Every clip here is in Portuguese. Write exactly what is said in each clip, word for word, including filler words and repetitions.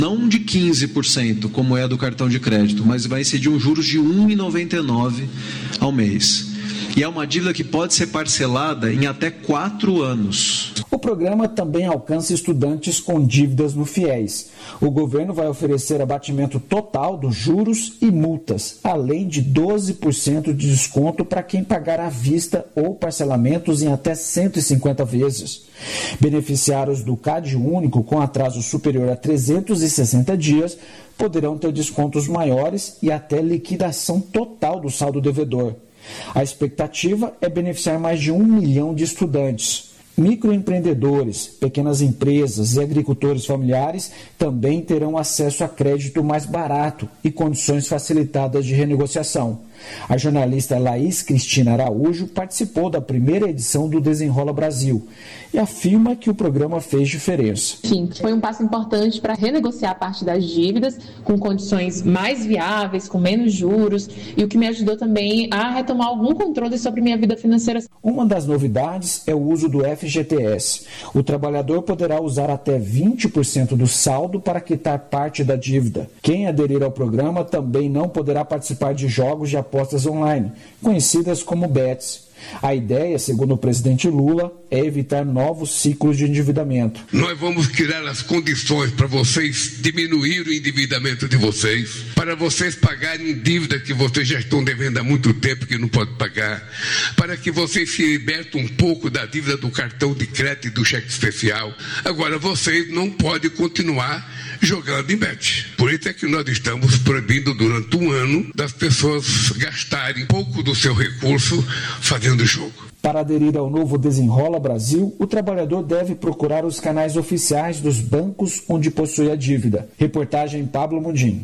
Não de quinze por cento, como é a do cartão de crédito, mas vai ser de um juros de um vírgula noventa e nove por cento ao mês. E é uma dívida que pode ser parcelada em até quatro anos. O programa também alcança estudantes com dívidas no FIES. O governo vai oferecer abatimento total dos juros e multas, além de doze por cento de desconto para quem pagar à vista ou parcelamentos em até cento e cinquenta vezes. Beneficiários do CAD único com atraso superior a trezentos e sessenta dias poderão ter descontos maiores e até liquidação total do saldo devedor. A expectativa é beneficiar mais de um milhão de estudantes. Microempreendedores, pequenas empresas e agricultores familiares também terão acesso a crédito mais barato e condições facilitadas de renegociação. A jornalista Laís Cristina Araújo participou da primeira edição do Desenrola Brasil e afirma que o programa fez diferença. Enfim, foi um passo importante para renegociar parte das dívidas com condições mais viáveis, com menos juros, e o que me ajudou também a retomar algum controle sobre minha vida financeira. Uma das novidades é o uso do F G T S. O trabalhador poderá usar até vinte por cento do saldo para quitar parte da dívida. Quem aderir ao programa também não poderá participar de jogos de apostas online, conhecidas como bets. A ideia, segundo o presidente Lula, é evitar novos ciclos de endividamento. Nós vamos criar as condições para vocês diminuir o endividamento de vocês, para vocês pagarem dívida que vocês já estão devendo há muito tempo que não podem pagar, para que vocês se libertem um pouco da dívida do cartão de crédito e do cheque especial. Agora, vocês não podem continuar jogando em bet. Por isso é que nós estamos proibindo durante um ano das pessoas gastarem pouco do seu recurso fazendo jogo. Para aderir ao novo Desenrola Brasil, o trabalhador deve procurar os canais oficiais dos bancos onde possui a dívida. Reportagem Pablo Mundim.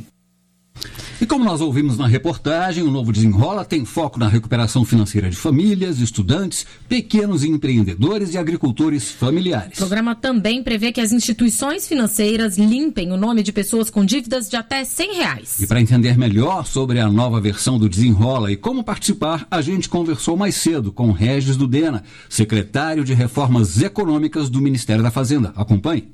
E como nós ouvimos na reportagem, o novo Desenrola tem foco na recuperação financeira de famílias, estudantes, pequenos empreendedores e agricultores familiares. O programa também prevê que as instituições financeiras limpem o nome de pessoas com dívidas de até cem reais. E para entender melhor sobre a nova versão do Desenrola e como participar, a gente conversou mais cedo com Regis Dudena, secretário de Reformas Econômicas do Ministério da Fazenda. Acompanhe.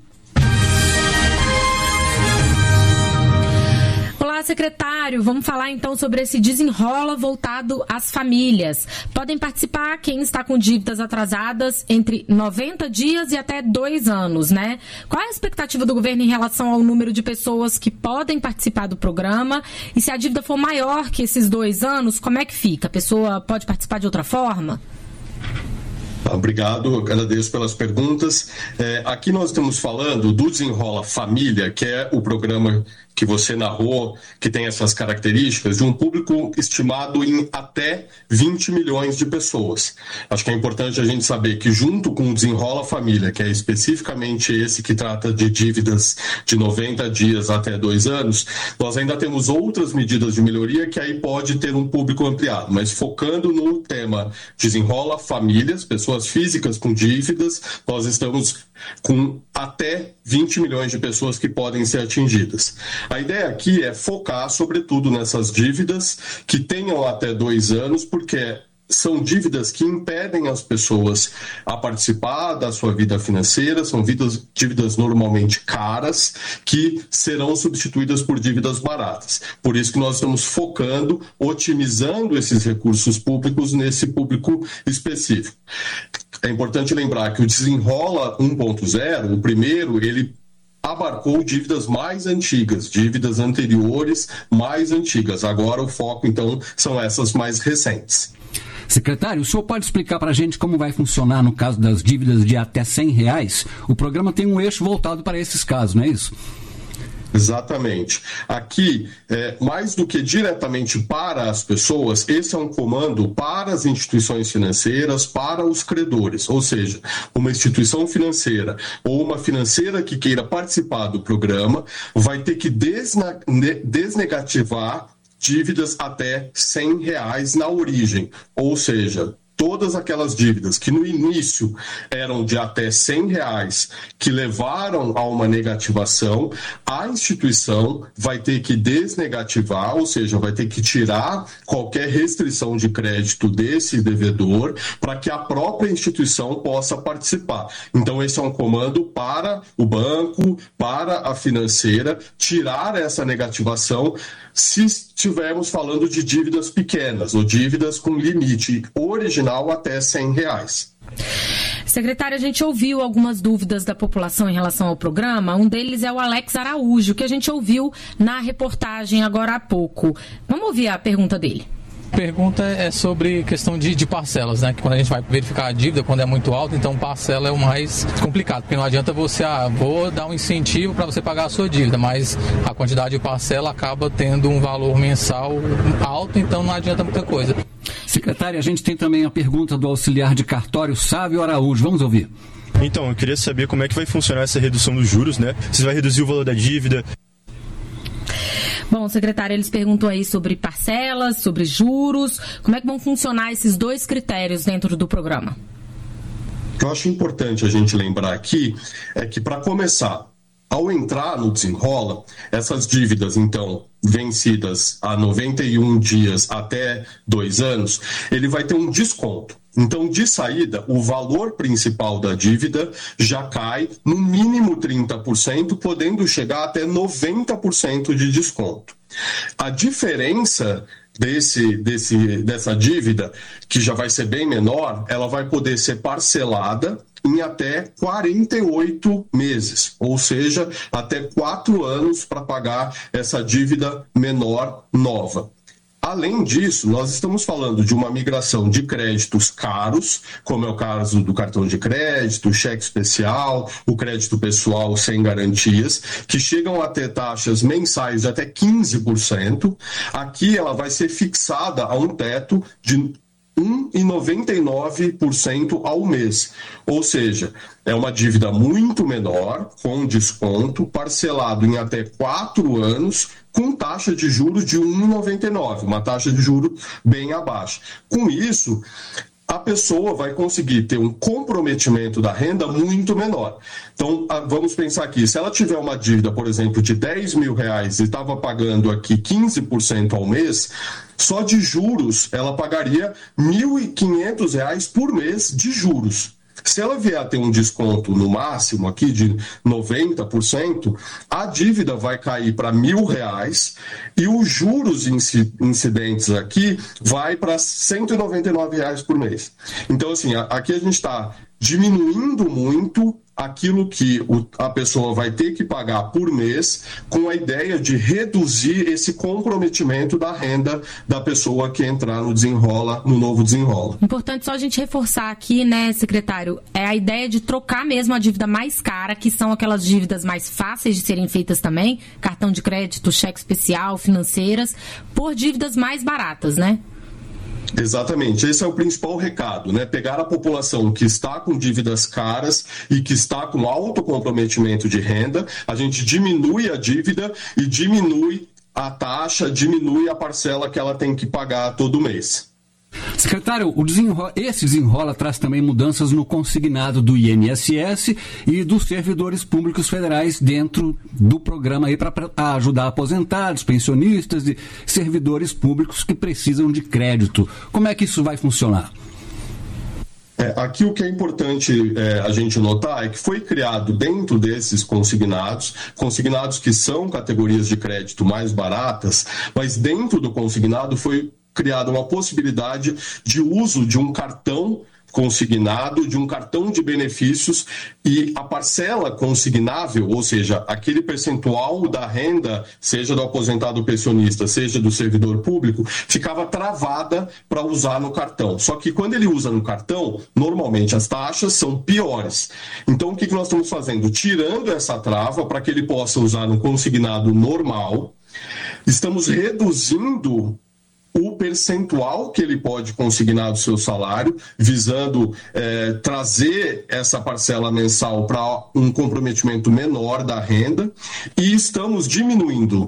Secretário, vamos falar então sobre esse Desenrola voltado às famílias. Podem participar quem está com dívidas atrasadas entre noventa dias e até dois anos, né? Qual é a expectativa do governo em relação ao número de pessoas que podem participar do programa? E se a dívida for maior que esses dois anos, como é que fica? A pessoa pode participar de outra forma? Obrigado, agradeço pelas perguntas. É, aqui nós estamos falando do Desenrola Família, que é o programa que você narrou, que tem essas características, de um público estimado em até vinte milhões de pessoas. Acho que é importante a gente saber que junto com o Desenrola Família, que é especificamente esse que trata de dívidas de noventa dias até dois anos, nós ainda temos outras medidas de melhoria que aí pode ter um público ampliado, mas focando no tema Desenrola Famílias, pessoas físicas com dívidas, nós estamos com até vinte milhões de pessoas que podem ser atingidas. A ideia aqui é focar, sobretudo, nessas dívidas que tenham até dois anos, porque são dívidas que impedem as pessoas a participar da sua vida financeira, são dívidas, dívidas normalmente caras, que serão substituídas por dívidas baratas. Por isso que nós estamos focando, otimizando esses recursos públicos nesse público específico. É importante lembrar que o Desenrola um ponto zero, o primeiro, ele abarcou dívidas mais antigas, dívidas anteriores mais antigas. Agora o foco, então, são essas mais recentes. Secretário, o senhor pode explicar para a gente como vai funcionar no caso das dívidas de até cem reais? O programa tem um eixo voltado para esses casos, não é isso? Exatamente. Aqui, é, mais do que diretamente para as pessoas, esse é um comando para as instituições financeiras, para os credores, ou seja, uma instituição financeira ou uma financeira que queira participar do programa vai ter que desna- desnegativar dívidas até cem reais na origem, ou seja, todas aquelas dívidas que no início eram de até cem reais, que levaram a uma negativação, a instituição vai ter que desnegativar, ou seja, vai ter que tirar qualquer restrição de crédito desse devedor para que a própria instituição possa participar. Então, esse é um comando para o banco, para a financeira, tirar essa negativação se estivermos falando de dívidas pequenas ou dívidas com limite original até cem reais. Secretária, a gente ouviu algumas dúvidas da população em relação ao programa. Um deles é o Alex Araújo, que a gente ouviu na reportagem agora há pouco. Vamos ouvir a pergunta dele. A pergunta é sobre questão de, de parcelas, né? Que quando a gente vai verificar a dívida, quando é muito alta, então parcela é o mais complicado, porque não adianta você, ah, vou dar um incentivo para você pagar a sua dívida, mas a quantidade de parcela acaba tendo um valor mensal alto, então não adianta muita coisa. Secretária, a gente tem também a pergunta do auxiliar de cartório Sávio Araújo. Vamos ouvir. Então, eu queria saber como é que vai funcionar essa redução dos juros, né? Se vai reduzir o valor da dívida. Bom, secretária, eles perguntam aí sobre parcelas, sobre juros. Como é que vão funcionar esses dois critérios dentro do programa? O que eu acho importante a gente lembrar aqui é que, para começar, ao entrar no Desenrola, essas dívidas, então, vencidas a noventa e um dias até dois anos, ele vai ter um desconto. Então, de saída, o valor principal da dívida já cai no mínimo trinta por cento, podendo chegar até noventa por cento de desconto. A diferença desse, desse, dessa dívida, que já vai ser bem menor, ela vai poder ser parcelada em até quarenta e oito meses, ou seja, até quatro anos para pagar essa dívida menor nova. Além disso, nós estamos falando de uma migração de créditos caros, como é o caso do cartão de crédito, cheque especial, o crédito pessoal sem garantias, que chegam a ter taxas mensais de até quinze por cento. Aqui ela vai ser fixada a um teto de um vírgula noventa e nove por cento ao mês. Ou seja, é uma dívida muito menor, com desconto, parcelado em até quatro anos, com taxa de juros de um vírgula noventa e nove por cento, uma taxa de juros bem abaixo. Com isso, a pessoa vai conseguir ter um comprometimento da renda muito menor. Então, vamos pensar aqui, se ela tiver uma dívida, por exemplo, de dez mil reais e estava pagando aqui quinze por cento ao mês, só de juros ela pagaria mil e quinhentos reais por mês de juros. Se ela vier a ter um desconto no máximo aqui de noventa por cento, a dívida vai cair para mil reais e os juros incidentes aqui vai para cento e noventa e nove reais por mês. Então, assim, aqui a gente está diminuindo muito aquilo que a pessoa vai ter que pagar por mês, com a ideia de reduzir esse comprometimento da renda da pessoa que entrar no Desenrola, no novo Desenrola. Importante só a gente reforçar aqui, né, secretário, é a ideia de trocar mesmo a dívida mais cara, que são aquelas dívidas mais fáceis de serem feitas também, cartão de crédito, cheque especial, financeiras, por dívidas mais baratas, né? Exatamente, esse é o principal recado, né? Pegar a população que está com dívidas caras e que está com alto comprometimento de renda, a gente diminui a dívida e diminui a taxa, diminui a parcela que ela tem que pagar todo mês. Secretário, o desenrola, esse desenrola traz também mudanças no consignado do I N S S e dos servidores públicos federais dentro do programa aí para ajudar aposentados, pensionistas e servidores públicos que precisam de crédito. Como é que isso vai funcionar? É, aqui o que é importante é, a gente notar é que foi criado dentro desses consignados, consignados que são categorias de crédito mais baratas, mas dentro do consignado foi criada uma possibilidade de uso de um cartão consignado, de um cartão de benefícios, e a parcela consignável, ou seja, aquele percentual da renda, seja do aposentado pensionista, seja do servidor público, ficava travada para usar no cartão. Só que quando ele usa no cartão, normalmente as taxas são piores. Então o que nós estamos fazendo? Tirando essa trava para que ele possa usar no consignado normal, estamos reduzindo o percentual que ele pode consignar do seu salário, visando é, trazer essa parcela mensal para um comprometimento menor da renda, e estamos diminuindo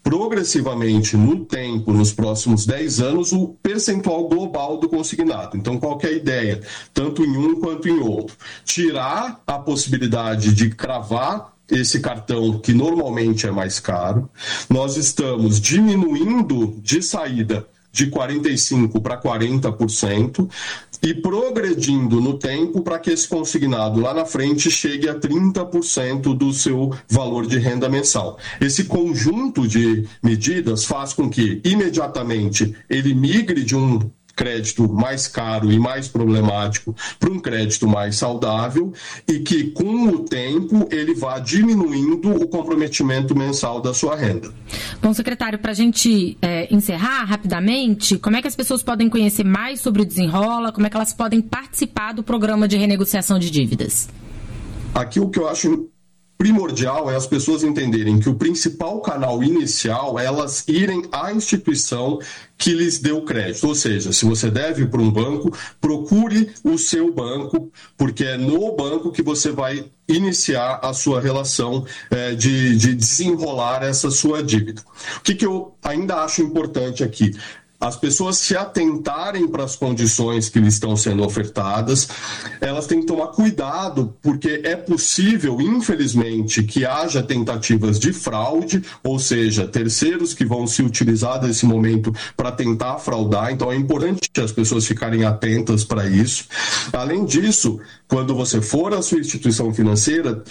progressivamente no tempo, nos próximos dez anos, o percentual global do consignado. Então, qual que é a ideia? Tanto em um quanto em outro. Tirar a possibilidade de cravar esse cartão, que normalmente é mais caro. Nós estamos diminuindo de saída de quarenta e cinco por cento para quarenta por cento e progredindo no tempo para que esse consignado lá na frente chegue a trinta por cento do seu valor de renda mensal. Esse conjunto de medidas faz com que imediatamente ele migre de um crédito mais caro e mais problemático para um crédito mais saudável e que, com o tempo, ele vá diminuindo o comprometimento mensal da sua renda. Bom, secretário, para a gente é, encerrar rapidamente, como é que as pessoas podem conhecer mais sobre o Desenrola, como é que elas podem participar do programa de renegociação de dívidas? Aqui o que eu acho primordial é as pessoas entenderem que o principal canal inicial é elas irem à instituição que lhes deu crédito. Ou seja, se você deve para um banco, procure o seu banco, porque é no banco que você vai iniciar a sua relação é, de, de desenrolar essa sua dívida. O que, que eu ainda acho importante aqui? As pessoas se atentarem para as condições que lhes estão sendo ofertadas, elas têm que tomar cuidado, porque é possível, infelizmente, que haja tentativas de fraude, ou seja, terceiros que vão se utilizar desse momento para tentar fraudar, então é importante as pessoas ficarem atentas para isso. Além disso, quando você for à sua instituição financeira,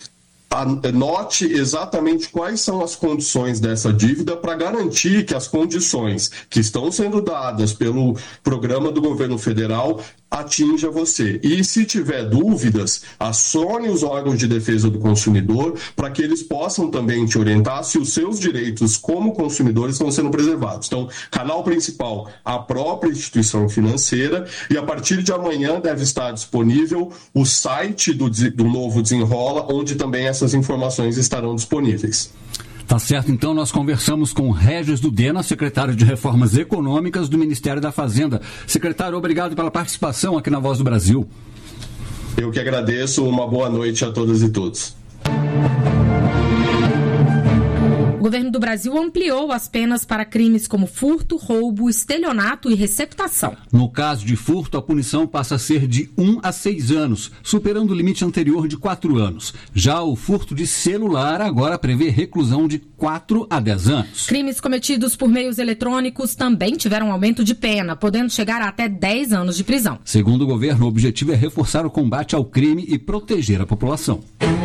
anote exatamente quais são as condições dessa dívida para garantir que as condições que estão sendo dadas pelo programa do governo federal atinja você. E se tiver dúvidas, acione os órgãos de defesa do consumidor para que eles possam também te orientar se os seus direitos como consumidores estão sendo preservados. Então, canal principal, a própria instituição financeira, e a partir de amanhã deve estar disponível o site do, do novo Desenrola, onde também essas informações estarão disponíveis. Tá certo, então nós conversamos com Regis Dudena, secretário de Reformas Econômicas do Ministério da Fazenda. Secretário, obrigado pela participação aqui na Voz do Brasil. Eu que agradeço, uma boa noite a todas e todos. O governo do Brasil ampliou as penas para crimes como furto, roubo, estelionato e receptação. No caso de furto, a punição passa a ser de um a seis anos, superando o limite anterior de quatro anos. Já o furto de celular agora prevê reclusão de quatro a dez anos. Crimes cometidos por meios eletrônicos também tiveram aumento de pena, podendo chegar a até dez anos de prisão. Segundo o governo, o objetivo é reforçar o combate ao crime e proteger a população.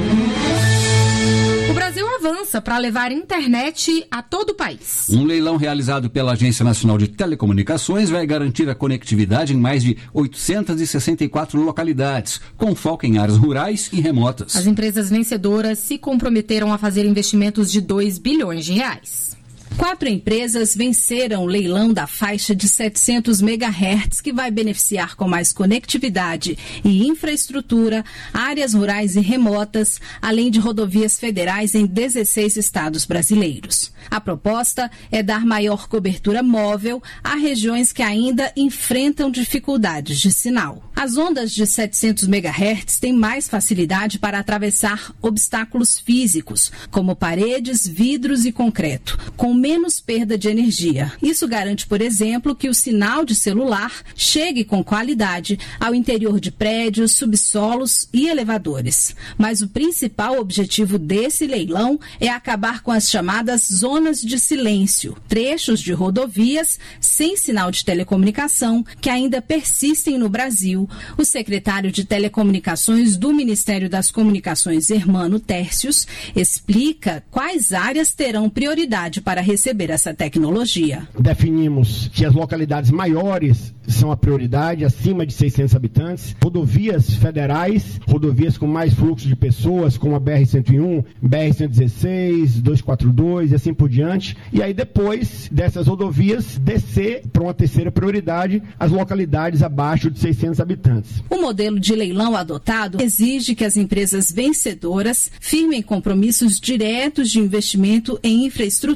O Brasil avança para levar internet a todo o país. Um leilão realizado pela Agência Nacional de Telecomunicações vai garantir a conectividade em mais de oitocentas e sessenta e quatro localidades, com foco em áreas rurais e remotas. As empresas vencedoras se comprometeram a fazer investimentos de dois bilhões de reais. Quatro empresas venceram o leilão da faixa de setecentos megahertz, que vai beneficiar com mais conectividade e infraestrutura, áreas rurais e remotas, além de rodovias federais em dezesseis estados brasileiros. A proposta é dar maior cobertura móvel a regiões que ainda enfrentam dificuldades de sinal. As ondas de setecentos megahertz têm mais facilidade para atravessar obstáculos físicos, como paredes, vidros e concreto, com menos perda de energia. Isso garante, por exemplo, que o sinal de celular chegue com qualidade ao interior de prédios, subsolos e elevadores. Mas o principal objetivo desse leilão é acabar com as chamadas zonas de silêncio, trechos de rodovias sem sinal de telecomunicação que ainda persistem no Brasil. O secretário de Telecomunicações do Ministério das Comunicações, Hermano Tércios, explica quais áreas terão prioridade para receber essa tecnologia. Definimos que as localidades maiores são a prioridade, acima de seiscentos habitantes, rodovias federais, rodovias com mais fluxo de pessoas, como a B R cento e um, B R cento e dezesseis, duzentos e quarenta e dois e assim por diante. E aí depois dessas rodovias, descer para uma terceira prioridade, as localidades abaixo de seiscentos habitantes. O modelo de leilão adotado exige que as empresas vencedoras firmem compromissos diretos de investimento em infraestrutura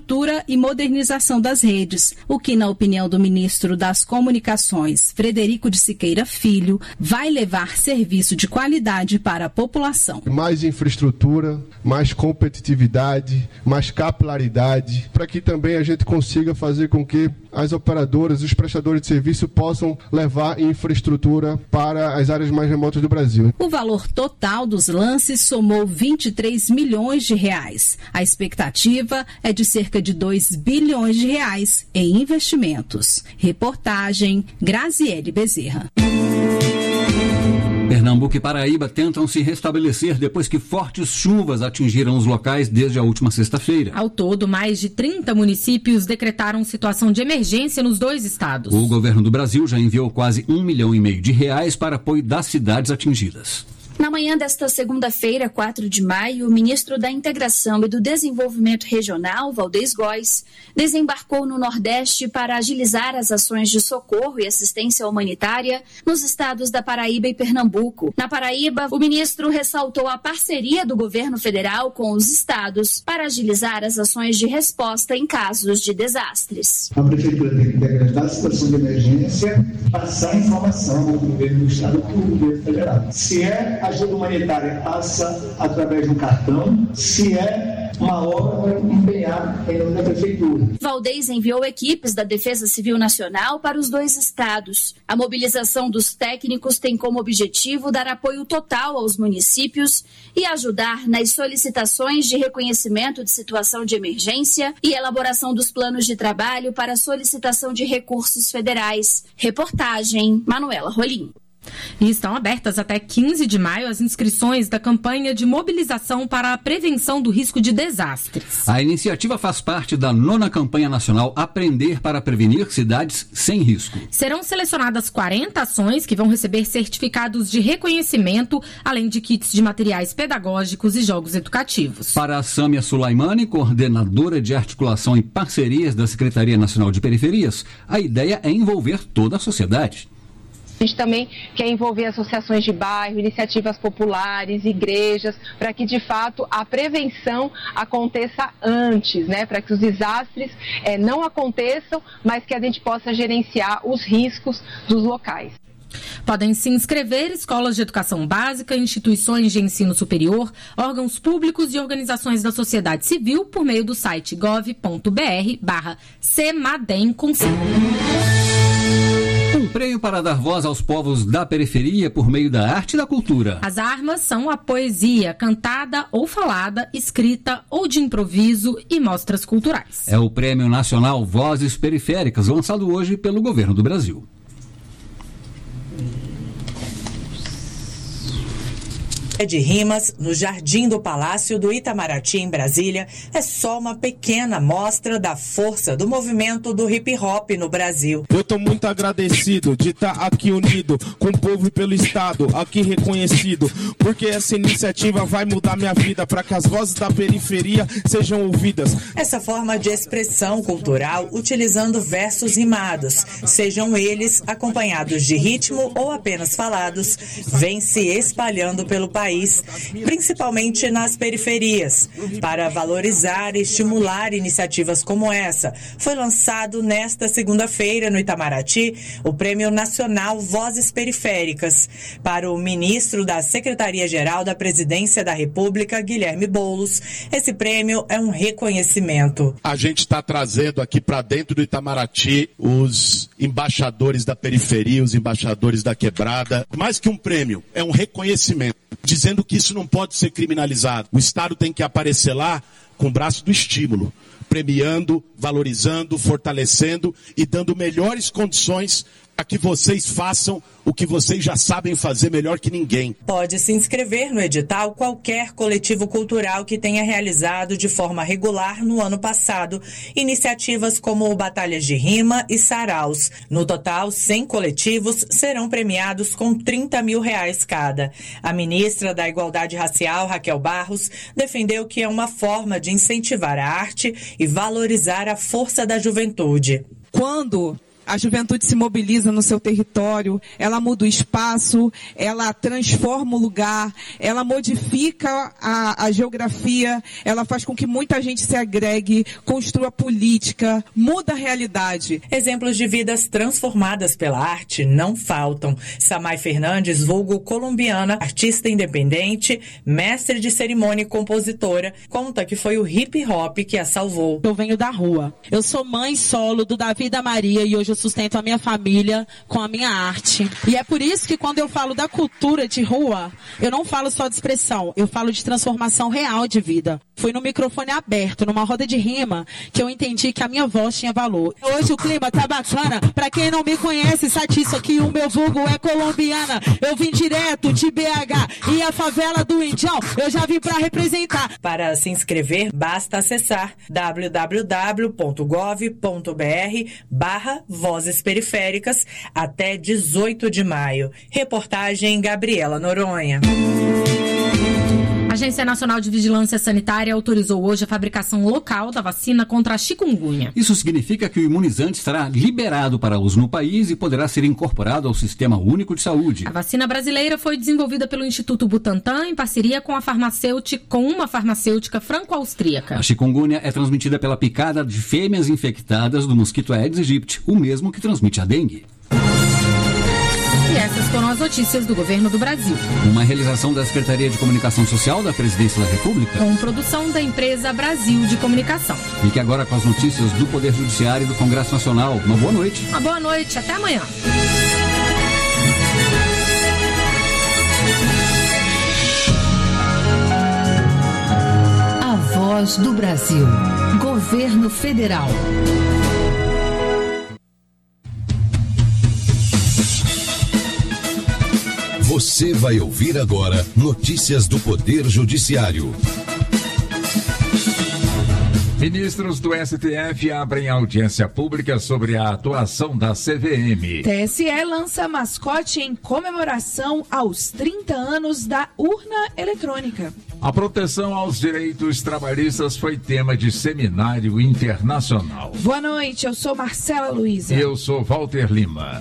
e modernização das redes, o que, na opinião do ministro das Comunicações, Frederico de Siqueira Filho, vai levar serviço de qualidade para a população. Mais infraestrutura, mais competitividade, mais capilaridade, para que também a gente consiga fazer com que as operadoras, os prestadores de serviço possam levar infraestrutura para as áreas mais remotas do Brasil. O valor total dos lances somou vinte e três milhões de reais. A expectativa é de cerca de dois bilhões de reais em investimentos. Reportagem Graziele Bezerra. Pernambuco e Paraíba tentam se restabelecer depois que fortes chuvas atingiram os locais desde a última sexta-feira. Ao todo, mais de trinta municípios decretaram situação de emergência nos dois estados. O governo do Brasil já enviou quase um milhão e meio de reais para apoio das cidades atingidas. Na manhã desta segunda-feira, quatro de maio, o ministro da Integração e do Desenvolvimento Regional, Valdez Góes, desembarcou no Nordeste para agilizar as ações de socorro e assistência humanitária nos estados da Paraíba e Pernambuco. Na Paraíba, o ministro ressaltou a parceria do governo federal com os estados para agilizar as ações de resposta em casos de desastres. A prefeitura tem que decretar a situação de emergência, passar a informação ao governo do estado para o governo federal. Se é ajuda humanitária, passa através de um cartão. Se é uma obra, vai empenhar em nome da prefeitura. Valdez enviou equipes da Defesa Civil Nacional para os dois estados. A mobilização dos técnicos tem como objetivo dar apoio total aos municípios e ajudar nas solicitações de reconhecimento de situação de emergência e elaboração dos planos de trabalho para solicitação de recursos federais. Reportagem Manuela Rolim. E estão abertas até quinze de maio as inscrições da campanha de mobilização para a prevenção do risco de desastres. A iniciativa faz parte da nona campanha nacional Aprender para Prevenir Cidades Sem Risco. Serão selecionadas quarenta ações que vão receber certificados de reconhecimento, além de kits de materiais pedagógicos e jogos educativos. Para a Sâmia Sulaimani, coordenadora de articulação e parcerias da Secretaria Nacional de Periferias, a ideia é envolver toda a sociedade. A gente também quer envolver associações de bairro, iniciativas populares, igrejas, para que, de fato, a prevenção aconteça antes, né? Para que os desastres é, não aconteçam, mas que a gente possa gerenciar os riscos dos locais. Podem se inscrever escolas de educação básica, instituições de ensino superior, órgãos públicos e organizações da sociedade civil por meio do site gov ponto br barra semadem com Um prêmio para dar voz aos povos da periferia por meio da arte e da cultura. As armas são a poesia, cantada ou falada, escrita ou de improviso e mostras culturais. É o Prêmio Nacional Vozes Periféricas, lançado hoje pelo governo do Brasil. De rimas no Jardim do Palácio do Itamaraty, em Brasília, é só uma pequena amostra da força do movimento do hip hop no Brasil. Eu tô muito agradecido de estar aqui unido com o povo e pelo Estado, aqui reconhecido, porque essa iniciativa vai mudar minha vida para que as vozes da periferia sejam ouvidas. Essa forma de expressão cultural utilizando versos rimados, sejam eles acompanhados de ritmo ou apenas falados, vem se espalhando pelo país. País, principalmente nas periferias. Para valorizar e estimular iniciativas como essa, foi lançado nesta segunda-feira no Itamaraty o Prêmio Nacional Vozes Periféricas. Para o ministro da Secretaria-Geral da Presidência da República, Guilherme Boulos, esse prêmio é um reconhecimento. A gente está trazendo aqui para dentro do Itamaraty os embaixadores da periferia, os embaixadores da quebrada. Mais que um prêmio, é um reconhecimento, dizendo que isso não pode ser criminalizado. O Estado tem que aparecer lá com o braço do estímulo, premiando, valorizando, fortalecendo e dando melhores condições para que vocês façam o que vocês já sabem fazer melhor que ninguém. Pode se inscrever no edital qualquer coletivo cultural que tenha realizado de forma regular no ano passado iniciativas como Batalhas de Rima e Saraus. No total, cem coletivos serão premiados com trinta mil reais cada. A ministra da Igualdade Racial, Raquel Barros, defendeu que é uma forma de incentivar a arte e valorizar a força da juventude. Quando A juventude se mobiliza no seu território, ela muda o espaço, ela transforma o lugar, ela modifica a, a geografia, ela faz com que muita gente se agregue, construa política, muda a realidade. Exemplos de vidas transformadas pela arte não faltam. Samay Fernandes, vulgo colombiana, artista independente, mestre de cerimônia e compositora, conta que foi o hip hop que a salvou. Eu venho da rua. Eu sou mãe solo do Davi e da Maria e hoje eu sustento a minha família com a minha arte. E é por isso que quando eu falo da cultura de rua, eu não falo só de expressão, eu falo de transformação real de vida. Foi no microfone aberto, numa roda de rima, que eu entendi que a minha voz tinha valor. Hoje o clima tá bacana, pra quem não me conhece, satisfa que o meu vulgo é colombiana. Eu vim direto de B H e a favela do Indião, eu já vim pra representar. Para se inscrever, basta acessar w w w ponto gov ponto b r barra Vozes Periféricas até dezoito de maio. Reportagem Gabriela Noronha. A Agência Nacional de Vigilância Sanitária autorizou hoje a fabricação local da vacina contra a chikungunya. Isso significa que o imunizante estará liberado para uso no país e poderá ser incorporado ao Sistema Único de Saúde. A vacina brasileira foi desenvolvida pelo Instituto Butantan em parceria com, a farmacêutica, com uma farmacêutica franco-austríaca. A chikungunya é transmitida pela picada de fêmeas infectadas do mosquito Aedes aegypti, o mesmo que transmite a dengue. E essas foram as notícias do governo do Brasil. Uma realização da Secretaria de Comunicação Social da Presidência da República. Com produção da empresa Brasil de Comunicação. Fique agora com as notícias do Poder Judiciário e do Congresso Nacional. Uma boa noite. Uma boa noite. Até amanhã. A Voz do Brasil. Governo Federal. Você vai ouvir agora notícias do Poder Judiciário. Ministros do S T F abrem audiência pública sobre a atuação da C V M. T S E lança mascote em comemoração aos trinta anos da urna eletrônica. A proteção aos direitos trabalhistas foi tema de seminário internacional. Boa noite, eu sou Marcela Luiza. E eu sou Walter Lima.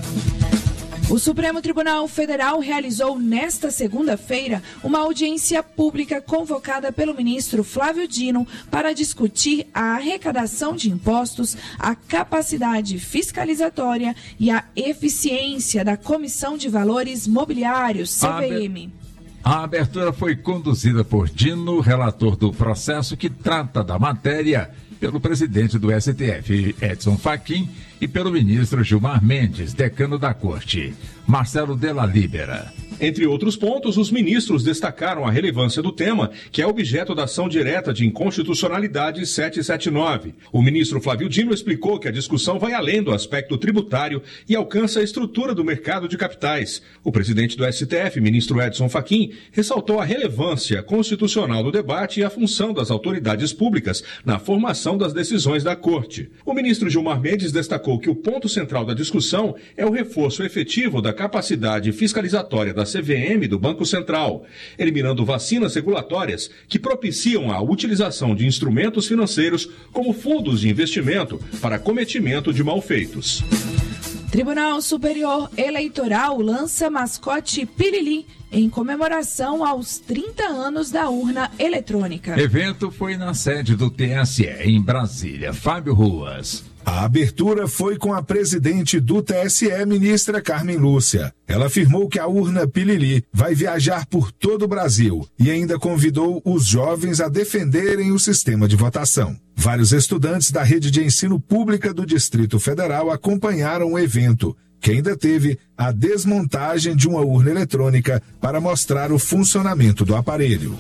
O Supremo Tribunal Federal realizou nesta segunda-feira uma audiência pública convocada pelo ministro Flávio Dino para discutir a arrecadação de impostos, a capacidade fiscalizatória e a eficiência da Comissão de Valores Mobiliários, C V M. A abertura foi conduzida por Dino, relator do processo que trata da matéria, pelo presidente do S T F, Edson Fachin, e pelo ministro Gilmar Mendes, decano da Corte, Marcelo Della Libera. Entre outros pontos, os ministros destacaram a relevância do tema, que é objeto da ação direta de inconstitucionalidade setecentos e setenta e nove. O ministro Flávio Dino explicou que a discussão vai além do aspecto tributário e alcança a estrutura do mercado de capitais. O presidente do S T F, ministro Edson Fachin, ressaltou a relevância constitucional do debate e a função das autoridades públicas na formação das decisões da Corte. O ministro Gilmar Mendes destacou que o ponto central da discussão é o reforço efetivo da capacidade fiscalizatória da C V M do Banco Central, eliminando vacinas regulatórias que propiciam a utilização de instrumentos financeiros como fundos de investimento para cometimento de malfeitos. Tribunal Superior Eleitoral lança mascote Pirili em comemoração aos trinta anos da urna eletrônica. Evento foi na sede do T S E em Brasília. Fábio Ruas. A abertura foi com a presidente do T S E, ministra Carmen Lúcia. Ela afirmou que a urna Pilili vai viajar por todo o Brasil e ainda convidou os jovens a defenderem o sistema de votação. Vários estudantes da rede de ensino pública do Distrito Federal acompanharam o evento, que ainda teve a desmontagem de uma urna eletrônica para mostrar o funcionamento do aparelho.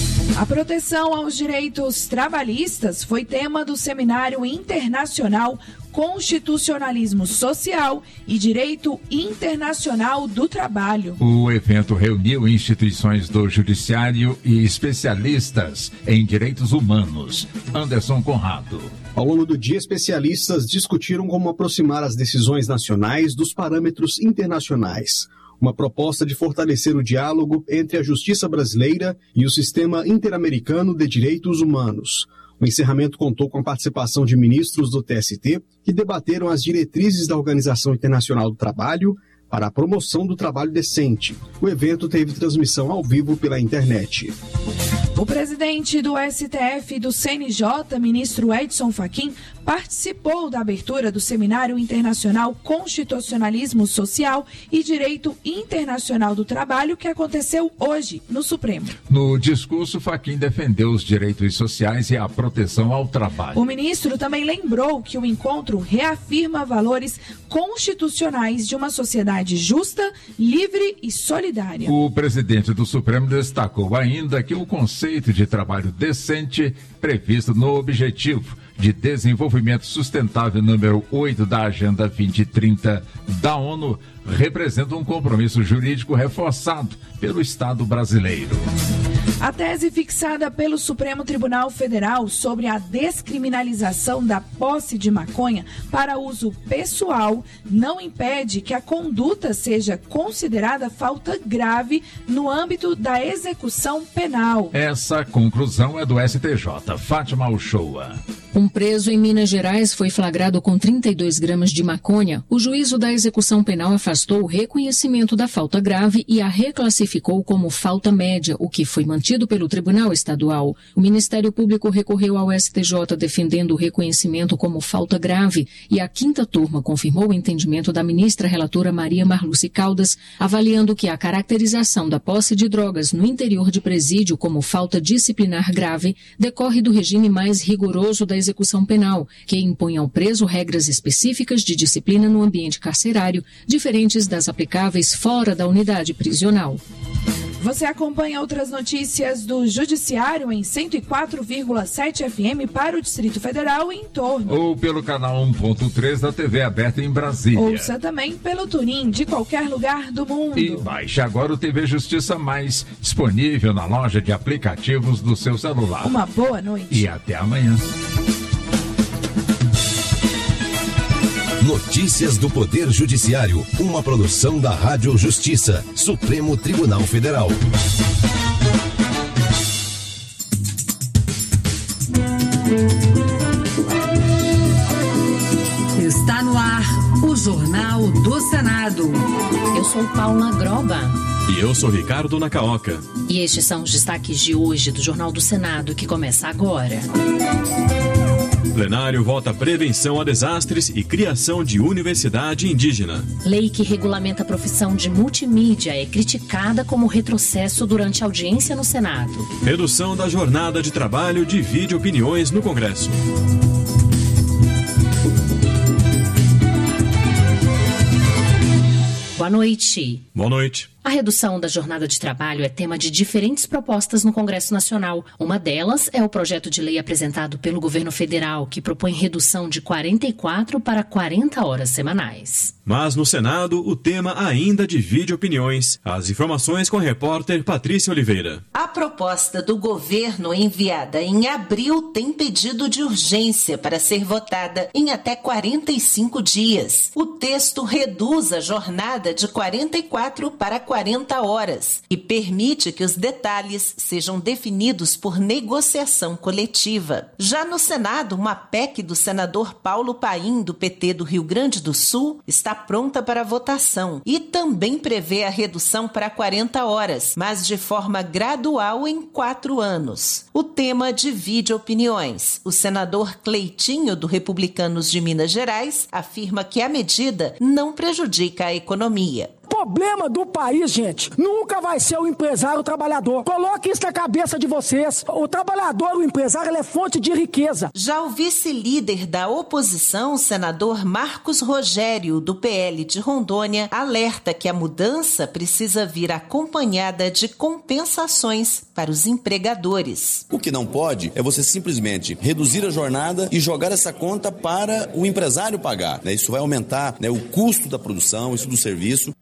A proteção aos direitos trabalhistas foi tema do Seminário Internacional Constitucionalismo Social e Direito Internacional do Trabalho. O evento reuniu instituições do Judiciário e especialistas em direitos humanos. Anderson Conrado. Ao longo do dia, especialistas discutiram como aproximar as decisões nacionais dos parâmetros internacionais. Uma proposta de fortalecer o diálogo entre a justiça brasileira e o sistema interamericano de direitos humanos. O encerramento contou com a participação de ministros do T S T que debateram as diretrizes da Organização Internacional do Trabalho para a promoção do trabalho decente. O evento teve transmissão ao vivo pela internet. O presidente do S T F e do C N J, ministro Edson Fachin, participou da abertura do Seminário Internacional Constitucionalismo Social e Direito Internacional do Trabalho, que aconteceu hoje no Supremo. No discurso, Fachin defendeu os direitos sociais e a proteção ao trabalho. O ministro também lembrou que o encontro reafirma valores constitucionais de uma sociedade justa, livre e solidária. O presidente do Supremo destacou ainda que o conceito de trabalho decente, previsto no Objetivo de Desenvolvimento Sustentável número oito da Agenda vinte trinta da ONU, representa um compromisso jurídico reforçado pelo Estado brasileiro. A tese fixada pelo Supremo Tribunal Federal sobre a descriminalização da posse de maconha para uso pessoal não impede que a conduta seja considerada falta grave no âmbito da execução penal. Essa conclusão é do S T J. Fátima Uchoa. Um preso em Minas Gerais foi flagrado com trinta e dois gramas de maconha. O juízo da execução penal afastou o reconhecimento da falta grave e a reclassificou como falta média, o que foi mantido pelo Tribunal Estadual. O Ministério Público recorreu ao S T J defendendo o reconhecimento como falta grave e a quinta turma confirmou o entendimento da ministra relatora Maria Marluce Caldas, avaliando que a caracterização da posse de drogas no interior de presídio como falta disciplinar grave decorre do regime mais rigoroso da execução penal, que impõe ao preso regras específicas de disciplina no ambiente carcerário, diferentes das aplicáveis fora da unidade prisional. Você acompanha outras notícias do Judiciário em cento e quatro vírgula sete F M para o Distrito Federal e em torno. Ou pelo canal um ponto três da T V aberta em Brasília. Ouça também pelo Turim de qualquer lugar do mundo. E baixe agora o T V Justiça Mais, disponível na loja de aplicativos do seu celular. Uma boa noite. E até amanhã. Notícias do Poder Judiciário, uma produção da Rádio Justiça, Supremo Tribunal Federal. Está no ar o Jornal do Senado. Eu sou Paula Groba. E eu sou Ricardo Nacaoca. E estes são os destaques de hoje do Jornal do Senado, que começa agora. Plenário vota prevenção a desastres e criação de universidade indígena. Lei que regulamenta a profissão de multimídia é criticada como retrocesso durante a audiência no Senado. Redução da jornada de trabalho divide opiniões no Congresso. Boa noite. Boa noite. A redução da jornada de trabalho é tema de diferentes propostas no Congresso Nacional. Uma delas é o projeto de lei apresentado pelo governo federal, que propõe redução de quarenta e quatro para quarenta horas semanais. Mas no Senado, o tema ainda divide opiniões. As informações com a repórter Patrícia Oliveira. A proposta do governo enviada em abril tem pedido de urgência para ser votada em até quarenta e cinco dias. O texto reduz a jornada de quarenta e quatro para quarenta horas e permite que os detalhes sejam definidos por negociação coletiva. Já no Senado, uma P E C do senador Paulo Paim, do P T do Rio Grande do Sul, está pronta para votação e também prevê a redução para quarenta horas, mas de forma gradual em quatro anos. O tema divide opiniões. O senador Cleitinho, do Republicanos de Minas Gerais, afirma que a medida não prejudica a economia. O problema do país, gente, nunca vai ser o empresário, o trabalhador. Coloque isso na cabeça de vocês. O trabalhador, o empresário, ele é fonte de riqueza. Já o vice-líder da oposição, o senador Marcos Rogério, do P L de Rondônia, alerta que a mudança precisa vir acompanhada de compensações para os empregadores. O que não pode é você simplesmente reduzir a jornada e jogar essa conta para o empresário pagar. Isso vai aumentar, né, o custo da produção, isso do serviço.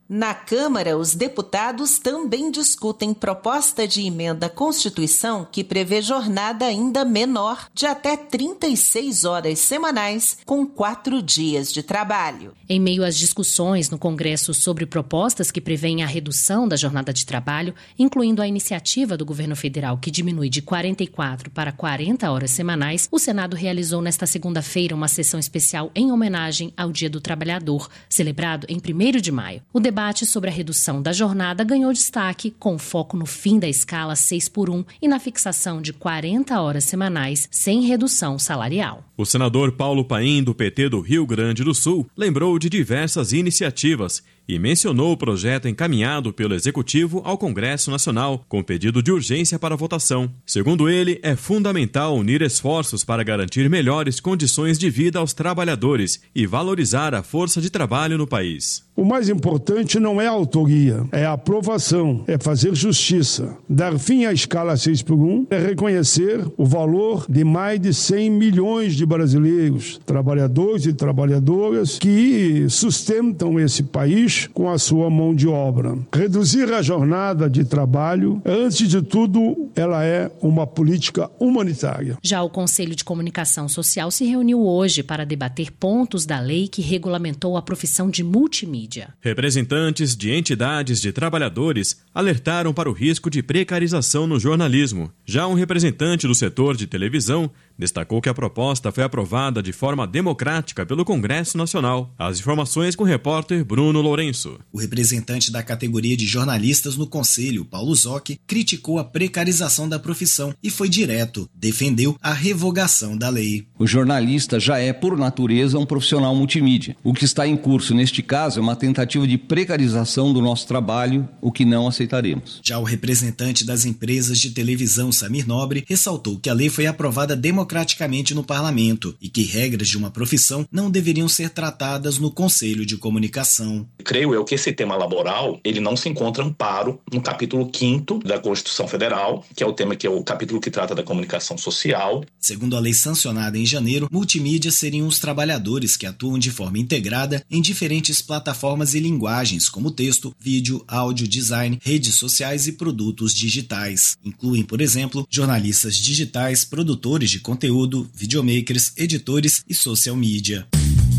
Na Câmara, os deputados também discutem proposta de emenda à Constituição que prevê jornada ainda menor de até trinta e seis horas semanais, com quatro dias de trabalho. Em meio às discussões no Congresso sobre propostas que prevêem a redução da jornada de trabalho, incluindo a iniciativa do governo federal que diminui de quarenta e quatro para quarenta horas semanais, o Senado realizou nesta segunda-feira uma sessão especial em homenagem ao Dia do Trabalhador, celebrado em primeiro de maio. O debate sobre a redução da jornada ganhou destaque, com foco no fim da escala seis por um e na fixação de quarenta horas semanais sem redução salarial. O senador Paulo Paim, do P T do Rio Grande do Sul, lembrou de diversas iniciativas e mencionou o projeto encaminhado pelo Executivo ao Congresso Nacional, com pedido de urgência para votação. Segundo ele, é fundamental unir esforços para garantir melhores condições de vida aos trabalhadores e valorizar a força de trabalho no país. O mais importante não é a autoria, é a aprovação, é fazer justiça. Dar fim à escala seis por um é reconhecer o valor de mais de cem milhões de brasileiros, trabalhadores e trabalhadoras que sustentam esse país com a sua mão de obra. Reduzir a jornada de trabalho, antes de tudo, ela é uma política humanitária. Já o Conselho de Comunicação Social se reuniu hoje para debater pontos da lei que regulamentou a profissão de multimídia. Representantes de entidades de trabalhadores alertaram para o risco de precarização no jornalismo. Já um representante do setor de televisão destacou que a proposta foi aprovada de forma democrática pelo Congresso Nacional. As informações com o repórter Bruno Lourenço. O representante da categoria de jornalistas no Conselho, Paulo Zocchi, criticou a precarização da profissão e foi direto, defendeu a revogação da lei. O jornalista já é, por natureza, um profissional multimídia. O que está em curso, neste caso, é uma tentativa de precarização do nosso trabalho, o que não aceitaremos. Já o representante das empresas de televisão, Samir Nobre, ressaltou que a lei foi aprovada democraticamente democraticamente no parlamento e que regras de uma profissão não deveriam ser tratadas no Conselho de Comunicação. Creio eu que esse tema laboral, ele não se encontra amparo no capítulo quinto da Constituição Federal, que é o tema que é o capítulo que trata da comunicação social. Segundo a lei sancionada em janeiro, multimídia seriam os trabalhadores que atuam de forma integrada em diferentes plataformas e linguagens, como texto, vídeo, áudio, design, redes sociais e produtos digitais. Incluem, por exemplo, jornalistas digitais, produtores de conteúdo, conteúdo, videomakers, editores e social media.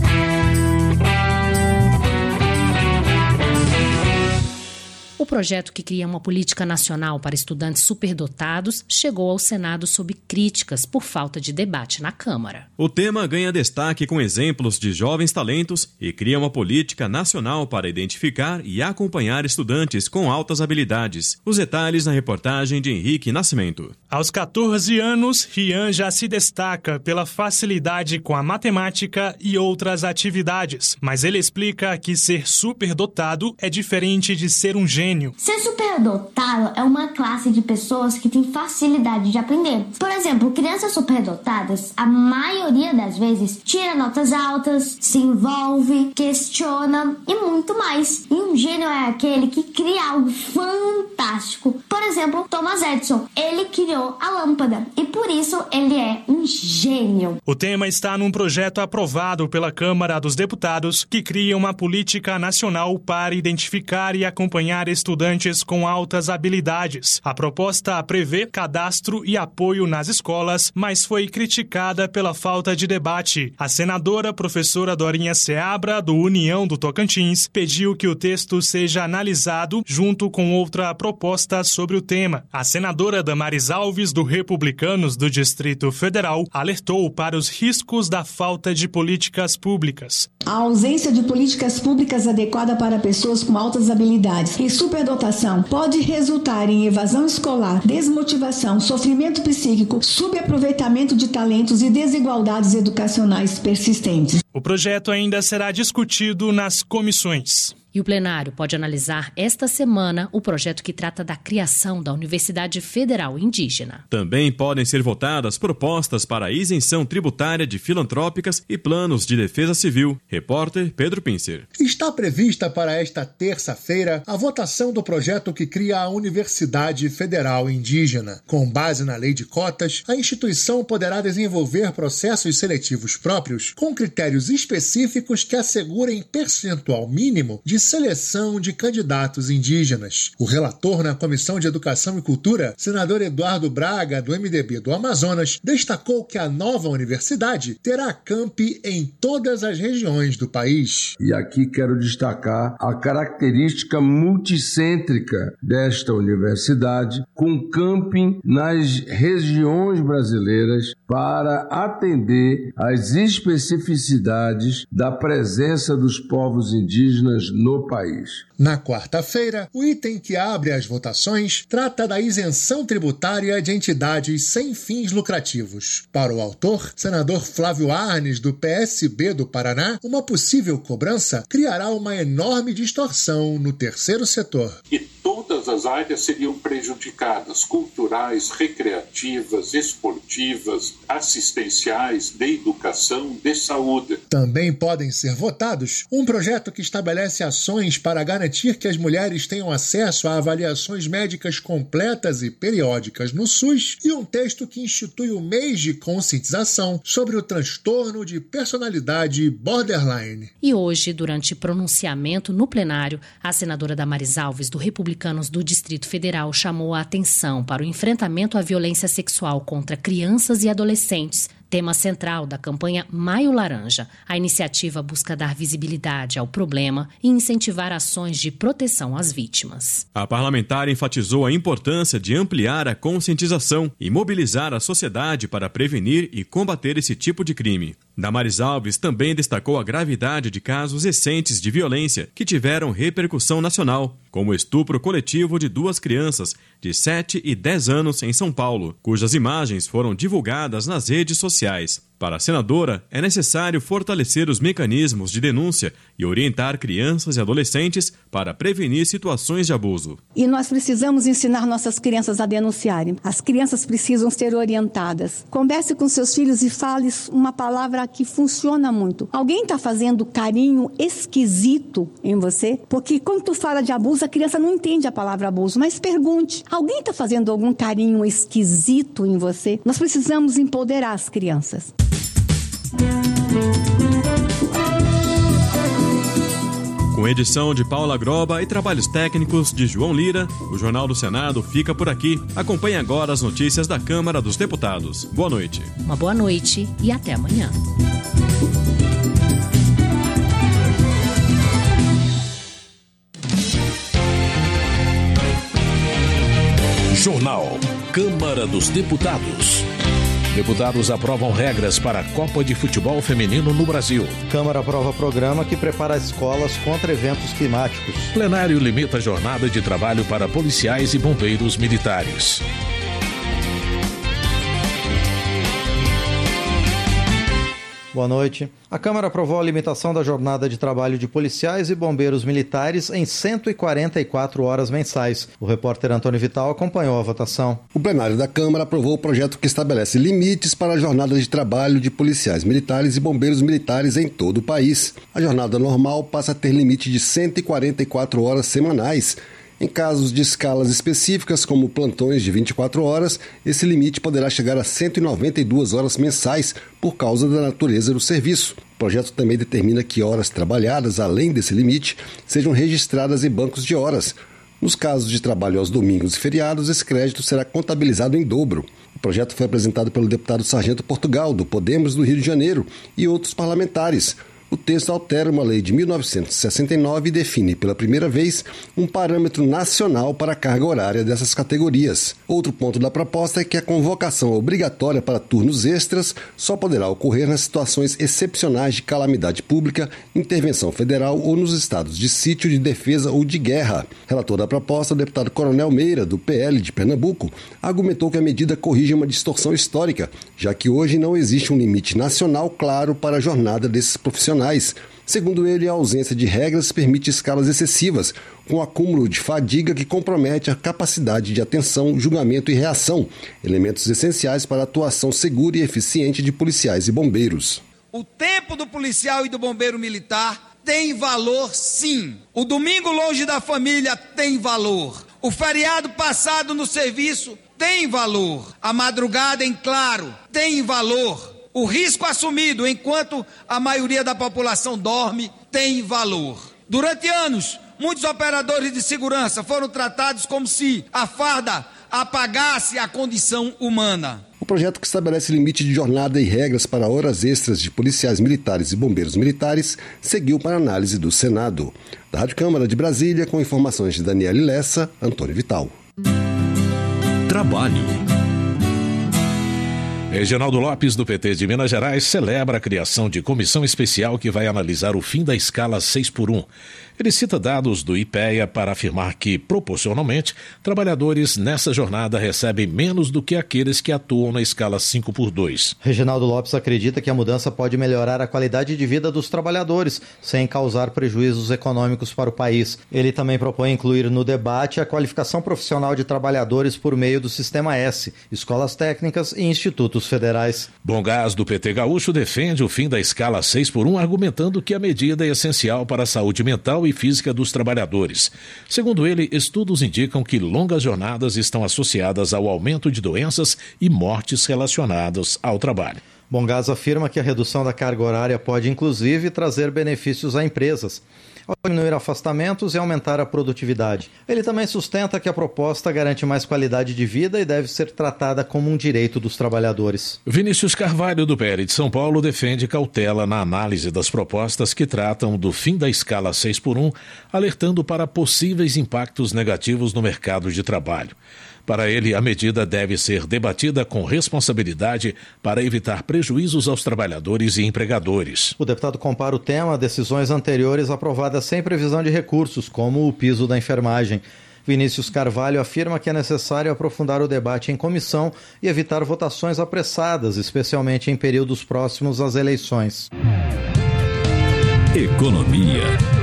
O projeto que cria uma política nacional para estudantes superdotados chegou ao Senado sob críticas por falta de debate na Câmara. O tema ganha destaque com exemplos de jovens talentos e cria uma política nacional para identificar e acompanhar estudantes com altas habilidades. Os detalhes na reportagem de Henrique Nascimento. Aos catorze anos, Rian já se destaca pela facilidade com a matemática e outras atividades, mas ele explica que ser superdotado é diferente de ser um gênio. Ser superdotado é uma classe de pessoas que tem facilidade de aprender. Por exemplo, crianças superdotadas, a maioria das vezes, tira notas altas, se envolve, questiona e muito mais. E um gênio é aquele que cria algo fantástico. Por exemplo, Thomas Edison, ele criou a lâmpada e por isso ele é um gênio. O tema está num projeto aprovado pela Câmara dos Deputados que cria uma política nacional para identificar e acompanhar estudantes com altas habilidades. A proposta prevê cadastro e apoio nas escolas, mas foi criticada pela falta de debate. A senadora professora Dorinha Seabra, do União do Tocantins, pediu que o texto seja analisado junto com outra proposta sobre o tema. A senadora Damares Alves, do Republicanos do Distrito Federal, alertou para os riscos da falta de políticas públicas. A ausência de políticas públicas adequadas para pessoas com altas habilidades e superdotação pode resultar em evasão escolar, desmotivação, sofrimento psíquico, subaproveitamento de talentos e desigualdades educacionais persistentes. O projeto ainda será discutido nas comissões. E o plenário pode analisar esta semana o projeto que trata da criação da Universidade Federal Indígena. Também podem ser votadas propostas para a isenção tributária de filantrópicas e planos de defesa civil. Repórter Pedro Pincer. Está prevista para esta terça-feira a votação do projeto que cria a Universidade Federal Indígena. Com base na lei de cotas, a instituição poderá desenvolver processos seletivos próprios com critérios específicos que assegurem percentual mínimo de seleção de candidatos indígenas. O relator na Comissão de Educação e Cultura, senador Eduardo Braga, do M D B do Amazonas, destacou que a nova universidade terá campi em todas as regiões do país. E aqui quero destacar a característica multicêntrica desta universidade, com camping nas regiões brasileiras para atender às especificidades da presença dos povos indígenas no país. Na quarta-feira, o item que abre as votações trata da isenção tributária de entidades sem fins lucrativos. Para o autor, senador Flávio Arnes, do P S B do Paraná, uma possível cobrança criará uma enorme distorção no terceiro setor. E todas as áreas seriam prejudicadas: culturais, recreativas, esportivas, assistenciais, de educação, de saúde. Também podem ser votados um projeto que estabelece ações para garantir que as mulheres tenham acesso a avaliações médicas completas e periódicas no SUS e um texto que institui o mês de conscientização sobre o transtorno de personalidade borderline. E hoje, durante pronunciamento no plenário, a senadora Damares Alves, do Republicanos do Distrito Federal, chamou a atenção para o enfrentamento à violência sexual contra crianças e adolescentes, tema central da campanha Maio Laranja. A iniciativa busca dar visibilidade ao problema e incentivar ações de proteção às vítimas. A parlamentar enfatizou a importância de ampliar a conscientização e mobilizar a sociedade para prevenir e combater esse tipo de crime. Damares Alves também destacou a gravidade de casos recentes de violência que tiveram repercussão nacional, como o estupro coletivo de duas crianças de sete e dez anos em São Paulo, cujas imagens foram divulgadas nas redes sociais. Para a senadora, é necessário fortalecer os mecanismos de denúncia e orientar crianças e adolescentes para prevenir situações de abuso. E nós precisamos ensinar nossas crianças a denunciarem. As crianças precisam ser orientadas. Converse com seus filhos e fale uma palavra que funciona muito. Alguém está fazendo carinho esquisito em você? Porque quando tu fala de abuso, a criança não entende a palavra abuso, mas pergunte. Alguém está fazendo algum carinho esquisito em você? Nós precisamos empoderar as crianças. Com edição de Paula Groba e trabalhos técnicos de João Lira, o Jornal do Senado fica por aqui. Acompanhe agora as notícias da Câmara dos Deputados. Boa noite. Uma boa noite e até amanhã. Jornal Câmara dos Deputados. Deputados aprovam regras para a Copa de Futebol Feminino no Brasil. Câmara aprova programa que prepara escolas contra eventos climáticos. Plenário limita a jornada de trabalho para policiais e bombeiros militares. Boa noite. A Câmara aprovou a limitação da jornada de trabalho de policiais e bombeiros militares em cento e quarenta e quatro horas mensais. O repórter Antônio Vital acompanhou a votação. O plenário da Câmara aprovou o projeto que estabelece limites para a jornada de trabalho de policiais militares e bombeiros militares em todo o país. A jornada normal passa a ter limite de cento e quarenta e quatro horas semanais. Em casos de escalas específicas, como plantões de vinte e quatro horas, esse limite poderá chegar a cento e noventa e duas horas mensais por causa da natureza do serviço. O projeto também determina que horas trabalhadas, além desse limite, sejam registradas em bancos de horas. Nos casos de trabalho aos domingos e feriados, esse crédito será contabilizado em dobro. O projeto foi apresentado pelo deputado Sargento Portugal, do Podemos do Rio de Janeiro, e outros parlamentares. O texto altera uma lei de mil novecentos e sessenta e nove e define, pela primeira vez, um parâmetro nacional para a carga horária dessas categorias. Outro ponto da proposta é que a convocação obrigatória para turnos extras só poderá ocorrer nas situações excepcionais de calamidade pública, intervenção federal ou nos estados de sítio, de defesa ou de guerra. Relator da proposta, o deputado Coronel Meira, do P L de Pernambuco, argumentou que a medida corrige uma distorção histórica, já que hoje não existe um limite nacional claro para a jornada desses profissionais. Segundo ele, a ausência de regras permite escalas excessivas, com acúmulo de fadiga que compromete a capacidade de atenção, julgamento e reação, elementos essenciais para a atuação segura e eficiente de policiais e bombeiros. O tempo do policial e do bombeiro militar tem valor, sim. O domingo longe da família tem valor. O feriado passado no serviço tem valor. A madrugada em claro tem valor. O risco assumido enquanto a maioria da população dorme tem valor. Durante anos, muitos operadores de segurança foram tratados como se a farda apagasse a condição humana. O projeto que estabelece limite de jornada e regras para horas extras de policiais militares e bombeiros militares seguiu para análise do Senado. Da Rádio Câmara de Brasília, com informações de Daniele Lessa, Antônio Vital. Trabalho. Reginaldo Lopes, do P T de Minas Gerais, celebra a criação de comissão especial que vai analisar o fim da escala seis por um. Ele cita dados do IPEA para afirmar que, proporcionalmente, trabalhadores nessa jornada recebem menos do que aqueles que atuam na escala cinco por dois. Reginaldo Lopes acredita que a mudança pode melhorar a qualidade de vida dos trabalhadores, sem causar prejuízos econômicos para o país. Ele também propõe incluir no debate a qualificação profissional de trabalhadores por meio do Sistema S, escolas técnicas e institutos federais. Bom Gás, do P T Gaúcho, defende o fim da escala seis por um, argumentando que a medida é essencial para a saúde mental e física dos trabalhadores. Segundo ele, estudos indicam que longas jornadas estão associadas ao aumento de doenças e mortes relacionadas ao trabalho. Bom Gás afirma que a redução da carga horária pode, inclusive, trazer benefícios a empresas, ao diminuir afastamentos e aumentar a produtividade. Ele também sustenta que a proposta garante mais qualidade de vida e deve ser tratada como um direito dos trabalhadores. Vinícius Carvalho, do P L de São Paulo, defende cautela na análise das propostas que tratam do fim da escala seis por um, alertando para possíveis impactos negativos no mercado de trabalho. Para ele, a medida deve ser debatida com responsabilidade para evitar prejuízos aos trabalhadores e empregadores. O deputado compara o tema a decisões anteriores aprovadas sem previsão de recursos, como o piso da enfermagem. Vinícius Carvalho afirma que é necessário aprofundar o debate em comissão e evitar votações apressadas, especialmente em períodos próximos às eleições. Economia.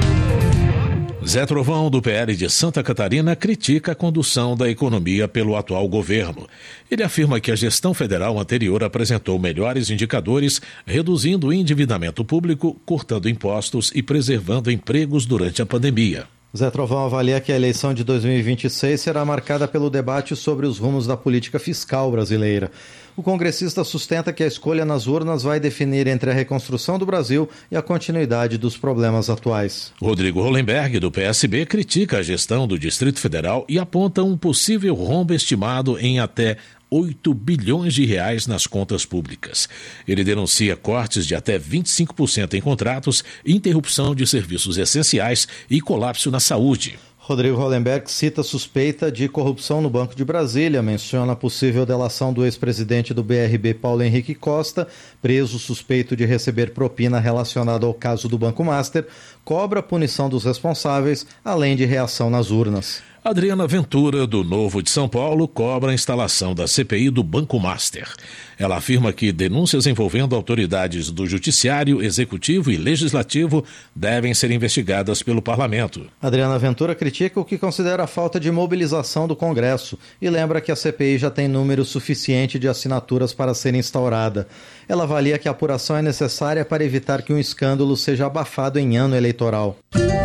Zé Trovão, do P L de Santa Catarina, critica a condução da economia pelo atual governo. Ele afirma que a gestão federal anterior apresentou melhores indicadores, reduzindo o endividamento público, cortando impostos e preservando empregos durante a pandemia. Zé Trovão avalia que a eleição de dois mil e vinte e seis será marcada pelo debate sobre os rumos da política fiscal brasileira. O congressista sustenta que a escolha nas urnas vai definir entre a reconstrução do Brasil e a continuidade dos problemas atuais. Rodrigo Hollenberg, do P S B, critica a gestão do Distrito Federal e aponta um possível rombo estimado em até oito bilhões de reais nas contas públicas. Ele denuncia cortes de até vinte e cinco por cento em contratos, interrupção de serviços essenciais e colapso na saúde. Rodrigo Hollenberg cita suspeita de corrupção no Banco de Brasília, menciona a possível delação do ex-presidente do B R B, Paulo Henrique Costa, preso suspeito de receber propina relacionada ao caso do Banco Master, cobra a punição dos responsáveis, além de reação nas urnas. Adriana Ventura, do Novo de São Paulo, cobra a instalação da C P I do Banco Master. Ela afirma que denúncias envolvendo autoridades do Judiciário, Executivo e Legislativo devem ser investigadas pelo Parlamento. Adriana Ventura critica o que considera a falta de mobilização do Congresso e lembra que a C P I já tem número suficiente de assinaturas para ser instaurada. Ela avalia que a apuração é necessária para evitar que um escândalo seja abafado em ano eleitoral.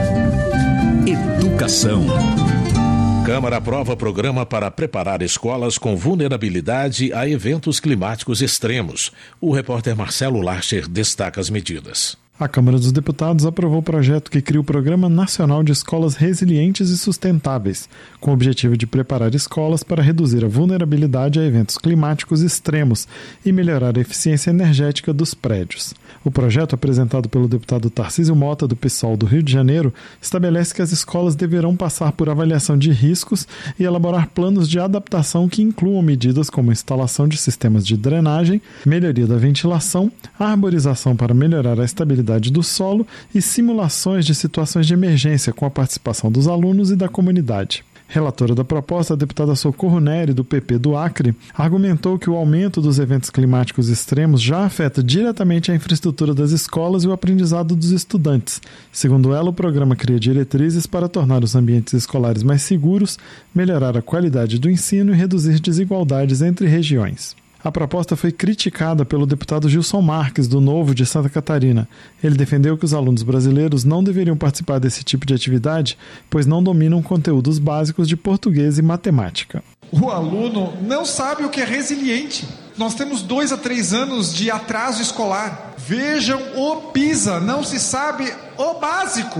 Educação. Câmara aprova programa para preparar escolas com vulnerabilidade a eventos climáticos extremos. O repórter Marcelo Larcher destaca as medidas. A Câmara dos Deputados aprovou o projeto que cria o Programa Nacional de Escolas Resilientes e Sustentáveis, com o objetivo de preparar escolas para reduzir a vulnerabilidade a eventos climáticos extremos e melhorar a eficiência energética dos prédios. O projeto, apresentado pelo deputado Tarcísio Mota, do PSOL do Rio de Janeiro, estabelece que as escolas deverão passar por avaliação de riscos e elaborar planos de adaptação que incluam medidas como instalação de sistemas de drenagem, melhoria da ventilação, arborização para melhorar a estabilidade do solo e simulações de situações de emergência com a participação dos alunos e da comunidade. Relatora da proposta, a deputada Socorro Neri, do P P do Acre, argumentou que o aumento dos eventos climáticos extremos já afeta diretamente a infraestrutura das escolas e o aprendizado dos estudantes. Segundo ela, o programa cria diretrizes para tornar os ambientes escolares mais seguros, melhorar a qualidade do ensino e reduzir desigualdades entre regiões. A proposta foi criticada pelo deputado Gilson Marques, do Novo de Santa Catarina. Ele defendeu que os alunos brasileiros não deveriam participar desse tipo de atividade, pois não dominam conteúdos básicos de português e matemática. O aluno não sabe o que é resiliente. Nós temos dois a três anos de atraso escolar. Vejam o PISA, não se sabe o básico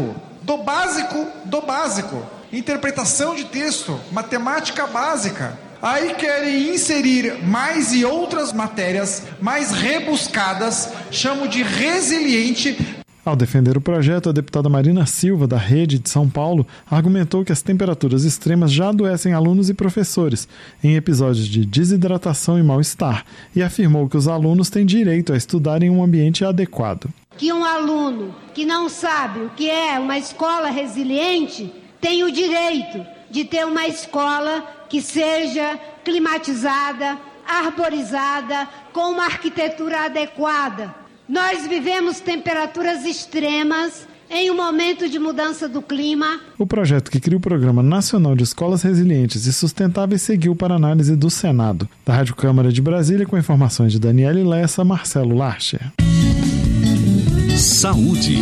do básico do básico. Interpretação de texto, matemática básica. Aí querem inserir mais e outras matérias mais rebuscadas, chamo de resiliente. Ao defender o projeto, a deputada Marina Silva, da Rede de São Paulo, argumentou que as temperaturas extremas já adoecem alunos e professores em episódios de desidratação e mal-estar, e afirmou que os alunos têm direito a estudar em um ambiente adequado. Que um aluno que não sabe o que é uma escola resiliente tem o direito de ter uma escola que seja climatizada, arborizada, com uma arquitetura adequada. Nós vivemos temperaturas extremas em um momento de mudança do clima. O projeto que cria o Programa Nacional de Escolas Resilientes e Sustentáveis seguiu para análise do Senado. Da Rádio Câmara de Brasília, com informações de Daniele Lessa, Marcelo Larcher. Saúde.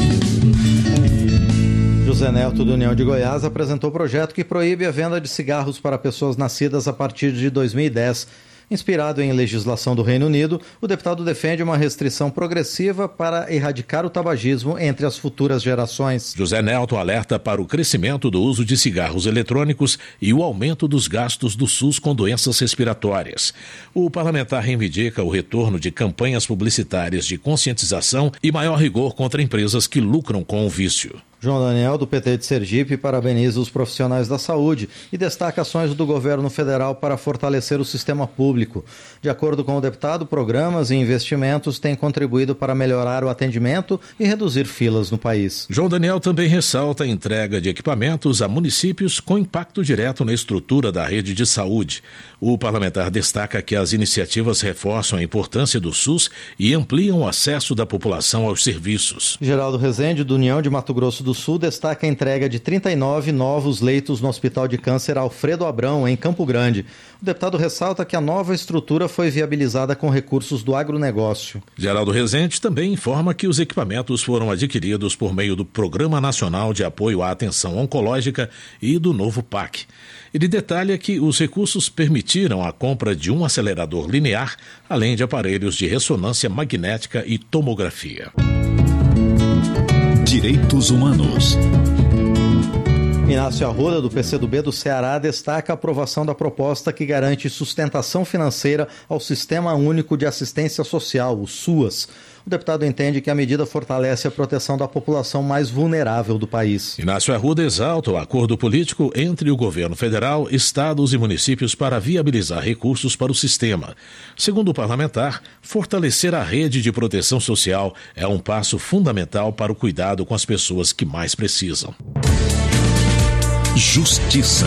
José Neto, do União de Goiás, apresentou o projeto que proíbe a venda de cigarros para pessoas nascidas a partir de dois mil e dez. Inspirado em legislação do Reino Unido, o deputado defende uma restrição progressiva para erradicar o tabagismo entre as futuras gerações. José Neto alerta para o crescimento do uso de cigarros eletrônicos e o aumento dos gastos do SUS com doenças respiratórias. O parlamentar reivindica o retorno de campanhas publicitárias de conscientização e maior rigor contra empresas que lucram com o vício. João Daniel, do P T de Sergipe, parabeniza os profissionais da saúde e destaca ações do governo federal para fortalecer o sistema público. De acordo com o deputado, programas e investimentos têm contribuído para melhorar o atendimento e reduzir filas no país. João Daniel também ressalta a entrega de equipamentos a municípios com impacto direto na estrutura da rede de saúde. O parlamentar destaca que as iniciativas reforçam a importância do SUS e ampliam o acesso da população aos serviços. Geraldo Rezende, do União de Mato Grosso do Sul, destaca a entrega de trinta e nove novos leitos no Hospital de Câncer Alfredo Abrão, em Campo Grande. O deputado ressalta que a nova estrutura foi viabilizada com recursos do agronegócio. Geraldo Rezende também informa que os equipamentos foram adquiridos por meio do Programa Nacional de Apoio à Atenção Oncológica e do novo P A C. Ele detalha que os recursos permitiram a compra de um acelerador linear, além de aparelhos de ressonância magnética e tomografia. Direitos Humanos. Inácio Arruda, do P C do B do Ceará, destaca a aprovação da proposta que garante sustentação financeira ao Sistema Único de Assistência Social, o SUAS. O deputado entende que a medida fortalece a proteção da população mais vulnerável do país. Inácio Arruda exalta o acordo político entre o governo federal, estados e municípios para viabilizar recursos para o sistema. Segundo o parlamentar, fortalecer a rede de proteção social é um passo fundamental para o cuidado com as pessoas que mais precisam. Justiça.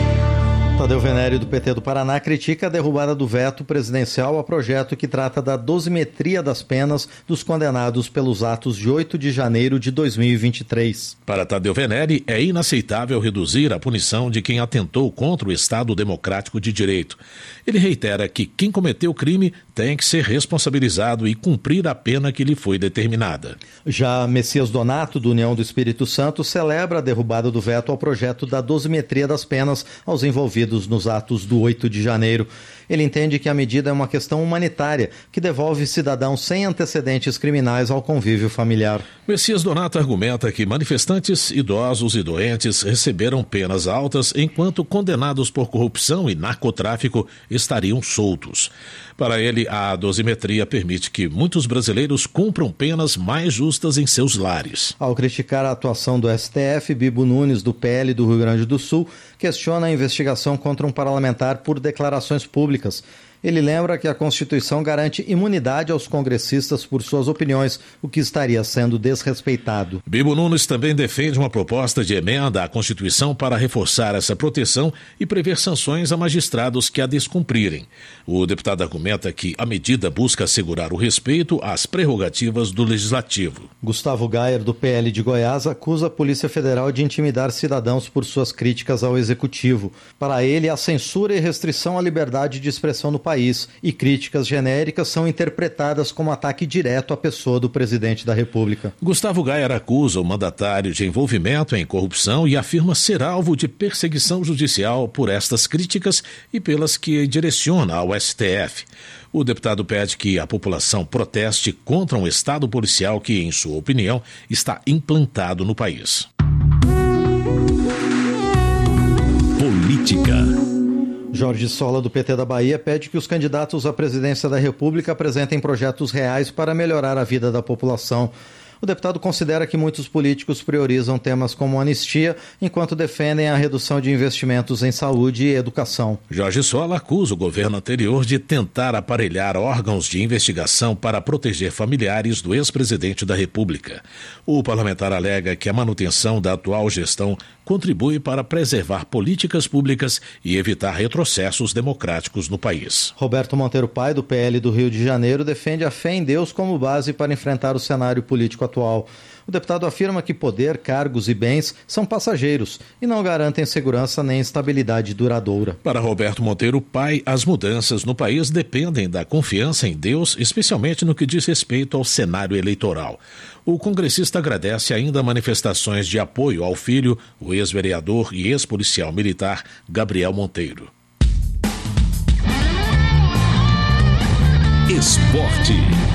Tadeu Venere, do P T do Paraná, critica a derrubada do veto presidencial a projeto que trata da dosimetria das penas dos condenados pelos atos de oito de janeiro de dois mil e vinte e três. Para Tadeu Venere, é inaceitável reduzir a punição de quem atentou contra o Estado Democrático de Direito. Ele reitera que quem cometeu crime tem que ser responsabilizado e cumprir a pena que lhe foi determinada. Já Messias Donato, do União do Espírito Santo, celebra a derrubada do veto ao projeto da dosimetria das penas aos envolvidos nos atos do oito de janeiro. Ele entende que a medida é uma questão humanitária, que devolve cidadãos sem antecedentes criminais ao convívio familiar. Messias Donato argumenta que manifestantes, idosos e doentes receberam penas altas, enquanto condenados por corrupção e narcotráfico estariam soltos. Para ele, a dosimetria permite que muitos brasileiros cumpram penas mais justas em seus lares. Ao criticar a atuação do S T F, Bibo Nunes, do P L do Rio Grande do Sul, questiona a investigação contra um parlamentar por declarações públicas. Ele lembra que a Constituição garante imunidade aos congressistas por suas opiniões, o que estaria sendo desrespeitado. Bibo Nunes também defende uma proposta de emenda à Constituição para reforçar essa proteção e prever sanções a magistrados que a descumprirem. O deputado argumenta que a medida busca assegurar o respeito às prerrogativas do Legislativo. Gustavo Gayer, do P L de Goiás, acusa a Polícia Federal de intimidar cidadãos por suas críticas ao Executivo. Para ele, a censura e restrição à liberdade de expressão no país país e críticas genéricas são interpretadas como ataque direto à pessoa do presidente da República. Gustavo Gayer acusa o mandatário de envolvimento em corrupção e afirma ser alvo de perseguição judicial por estas críticas e pelas que direciona ao S T F. O deputado pede que a população proteste contra um Estado policial que, em sua opinião, está implantado no país. Política. Jorge Sola, do P T da Bahia, pede que os candidatos à presidência da República apresentem projetos reais para melhorar a vida da população. O deputado considera que muitos políticos priorizam temas como anistia, enquanto defendem a redução de investimentos em saúde e educação. Jorge Sola acusa o governo anterior de tentar aparelhar órgãos de investigação para proteger familiares do ex-presidente da República. O parlamentar alega que a manutenção da atual gestão contribui para preservar políticas públicas e evitar retrocessos democráticos no país. Roberto Monteiro Pai, do P L do Rio de Janeiro, defende a fé em Deus como base para enfrentar o cenário político atual. O deputado afirma que poder, cargos e bens são passageiros e não garantem segurança nem estabilidade duradoura. Para Roberto Monteiro Pai, as mudanças no país dependem da confiança em Deus, especialmente no que diz respeito ao cenário eleitoral. O congressista agradece ainda manifestações de apoio ao filho, o ex-vereador e ex-policial militar Gabriel Monteiro. Esporte.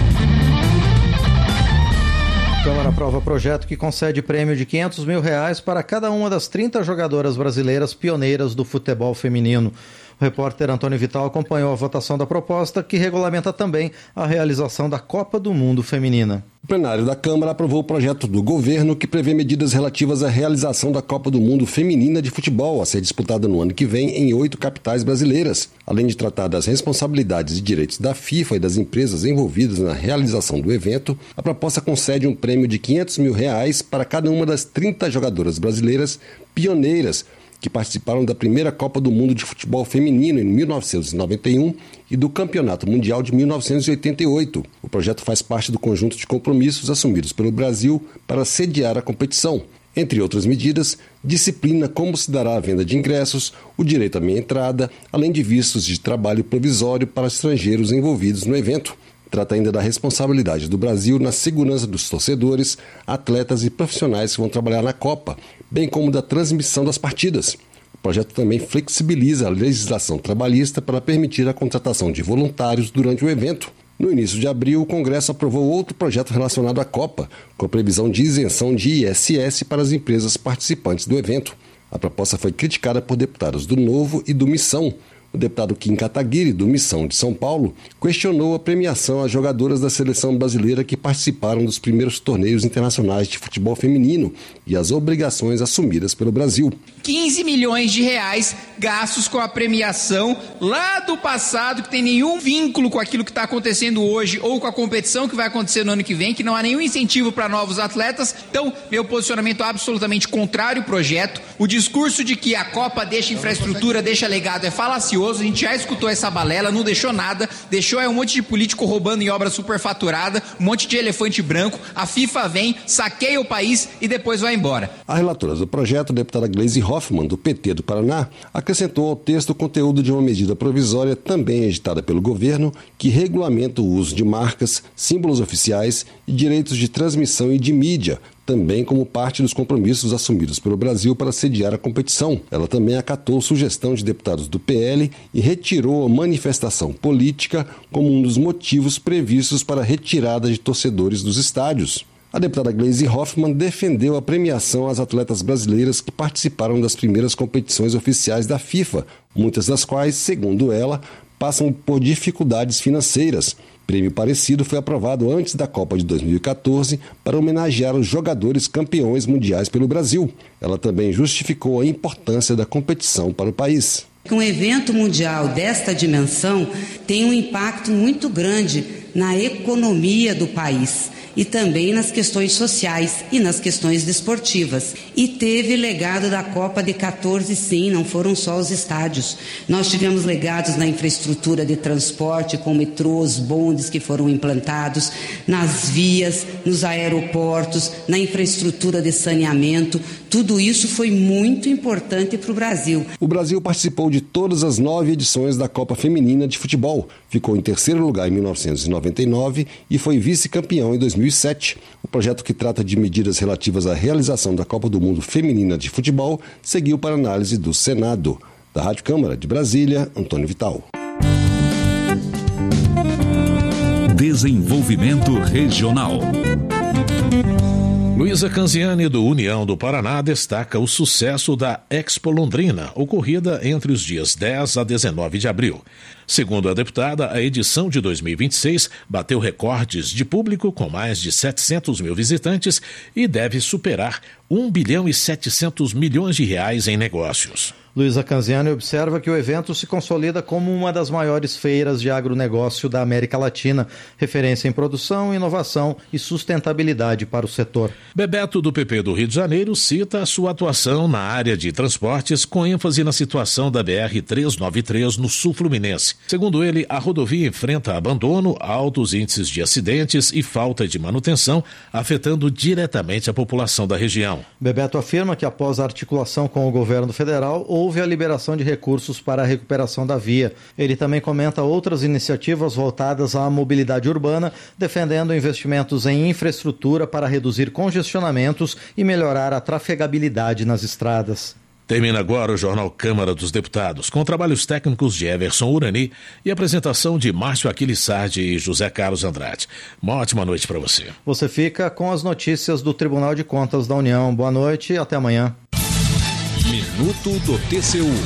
A Câmara aprova projeto que concede prêmio de quinhentos mil reais para cada uma das trinta jogadoras brasileiras pioneiras do futebol feminino. O repórter Antônio Vital acompanhou a votação da proposta, que regulamenta também a realização da Copa do Mundo Feminina. O plenário da Câmara aprovou o projeto do governo que prevê medidas relativas à realização da Copa do Mundo Feminina de Futebol, a ser disputada no ano que vem em oito capitais brasileiras. Além de tratar das responsabilidades e direitos da FIFA e das empresas envolvidas na realização do evento, a proposta concede um prêmio de quinhentos mil reais para cada uma das trinta jogadoras brasileiras pioneiras que participaram da primeira Copa do Mundo de Futebol Feminino em mil novecentos e noventa e um e do Campeonato Mundial de mil novecentos e oitenta e oito. O projeto faz parte do conjunto de compromissos assumidos pelo Brasil para sediar a competição. Entre outras medidas, disciplina como se dará a venda de ingressos, o direito à meia entrada, além de vistos de trabalho provisório para estrangeiros envolvidos no evento. Trata ainda da responsabilidade do Brasil na segurança dos torcedores, atletas e profissionais que vão trabalhar na Copa, bem como da transmissão das partidas. O projeto também flexibiliza a legislação trabalhista para permitir a contratação de voluntários durante o evento. No início de abril, o Congresso aprovou outro projeto relacionado à Copa, com a previsão de isenção de I S S para as empresas participantes do evento. A proposta foi criticada por deputados do Novo e do Missão. O deputado Kim Kataguiri, do Missão de São Paulo, questionou a premiação às jogadoras da seleção brasileira que participaram dos primeiros torneios internacionais de futebol feminino e as obrigações assumidas pelo Brasil. quinze milhões de reais gastos com a premiação lá do passado, que tem nenhum vínculo com aquilo que está acontecendo hoje ou com a competição que vai acontecer no ano que vem, que não há nenhum incentivo para novos atletas. Então, meu posicionamento é absolutamente contrário ao projeto. O discurso de que a Copa deixa infraestrutura, deixa legado é falacioso. A gente já escutou essa balela, não deixou nada, deixou é um monte de político roubando em obra superfaturada, um monte de elefante branco, a FIFA vem, saqueia o país e depois vai embora. A relatora do projeto, a deputada Gleisi Hoffmann, do P T do Paraná, acrescentou ao texto o conteúdo de uma medida provisória também editada pelo governo, que regulamenta o uso de marcas, símbolos oficiais e direitos de transmissão e de mídia, também como parte dos compromissos assumidos pelo Brasil para sediar a competição. Ela também acatou sugestão de deputados do P L e retirou a manifestação política como um dos motivos previstos para a retirada de torcedores dos estádios. A deputada Gleisi Hoffmann defendeu a premiação às atletas brasileiras que participaram das primeiras competições oficiais da FIFA, muitas das quais, segundo ela, passam por dificuldades financeiras. Prêmio parecido foi aprovado antes da Copa de dois mil e quatorze para homenagear os jogadores campeões mundiais pelo Brasil. Ela também justificou a importância da competição para o país. Um evento mundial desta dimensão tem um impacto muito grande na economia do país e também nas questões sociais e nas questões desportivas. E teve legado da Copa de quatorze, sim, não foram só os estádios. Nós tivemos legados na infraestrutura de transporte, com metrôs, bondes que foram implantados, nas vias, nos aeroportos, na infraestrutura de saneamento. Tudo isso foi muito importante para o Brasil. O Brasil participou de todas as nove edições da Copa Feminina de Futebol. Ficou em terceiro lugar em mil novecentos e noventa e nove e foi vice-campeão em dois mil e sete. O projeto, que trata de medidas relativas à realização da Copa do Mundo Feminina de Futebol, seguiu para análise do Senado. Da Rádio Câmara de Brasília, Antônio Vital. Desenvolvimento Regional. Luísa Canziani, do União do Paraná, destaca o sucesso da Expo Londrina, ocorrida entre os dias dez a dezenove de abril. Segundo a deputada, a edição de dois mil e vinte e seis bateu recordes de público com mais de setecentos mil visitantes e deve superar um bilhão e setecentos milhões de reais em negócios. Luísa Canziani observa que o evento se consolida como uma das maiores feiras de agronegócio da América Latina, referência em produção, inovação e sustentabilidade para o setor. Bebeto, do P P do Rio de Janeiro, cita a sua atuação na área de transportes, com ênfase na situação da B R trezentos e noventa e três no sul fluminense. Segundo ele, a rodovia enfrenta abandono, altos índices de acidentes e falta de manutenção, afetando diretamente a população da região. Bebeto afirma que após a articulação com o governo federal, houve a liberação de recursos para a recuperação da via. Ele também comenta outras iniciativas voltadas à mobilidade urbana, defendendo investimentos em infraestrutura para reduzir congestionamentos e melhorar a trafegabilidade nas estradas. Termina agora o Jornal Câmara dos Deputados, com trabalhos técnicos de Everson Urani e apresentação de Márcio Aquiles Sardi e José Carlos Andrade. Uma ótima noite para você. Você fica com as notícias do Tribunal de Contas da União. Boa noite e até amanhã. Minuto do T C U.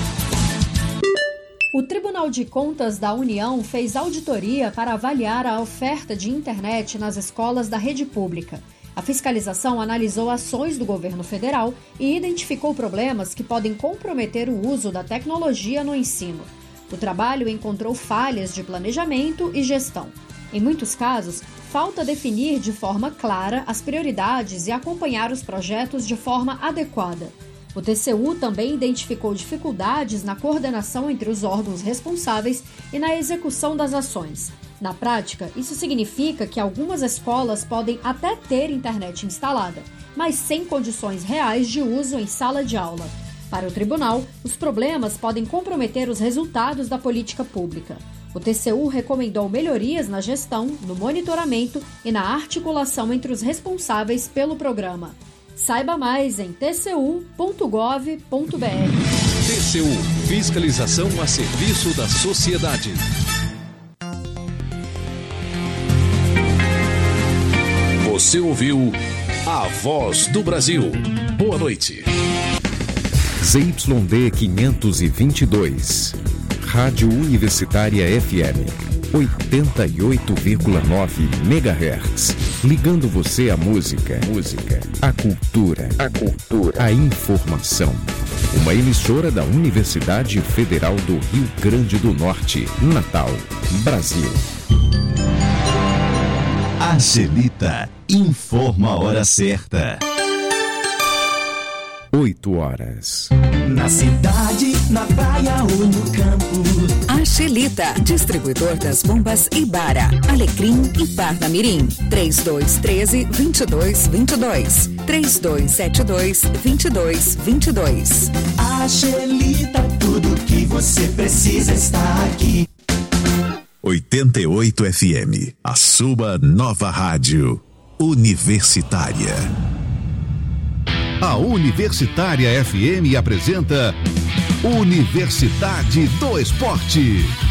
O Tribunal de Contas da União fez auditoria para avaliar a oferta de internet nas escolas da rede pública. A fiscalização analisou ações do governo federal e identificou problemas que podem comprometer o uso da tecnologia no ensino. O trabalho encontrou falhas de planejamento e gestão. Em muitos casos, falta definir de forma clara as prioridades e acompanhar os projetos de forma adequada. O T C U também identificou dificuldades na coordenação entre os órgãos responsáveis e na execução das ações. Na prática, isso significa que algumas escolas podem até ter internet instalada, mas sem condições reais de uso em sala de aula. Para o tribunal, os problemas podem comprometer os resultados da política pública. O T C U recomendou melhorias na gestão, no monitoramento e na articulação entre os responsáveis pelo programa. Saiba mais em t c u ponto gov ponto b r. T C U, fiscalização a serviço da sociedade. Você ouviu A Voz do Brasil. Boa noite. Z Y D quinhentos e vinte e dois, Rádio Universitária F M, oitenta e oito vírgula nove megahertz. Ligando você à música, música, à cultura, à cultura, à informação. Uma emissora da Universidade Federal do Rio Grande do Norte, Natal, Brasil. Angelita informa a hora certa. Oito horas. Na cidade, na praia ou no campo. Angelita, distribuidor das bombas Ibara, Alecrim e Parnamirim. três dois um três, dois dois dois dois. três dois sete dois, dois dois dois dois. Angelita, tudo que você precisa está aqui. oitenta e oito F M, a sua nova rádio universitária. A Universitária F M apresenta Universidade do Esporte.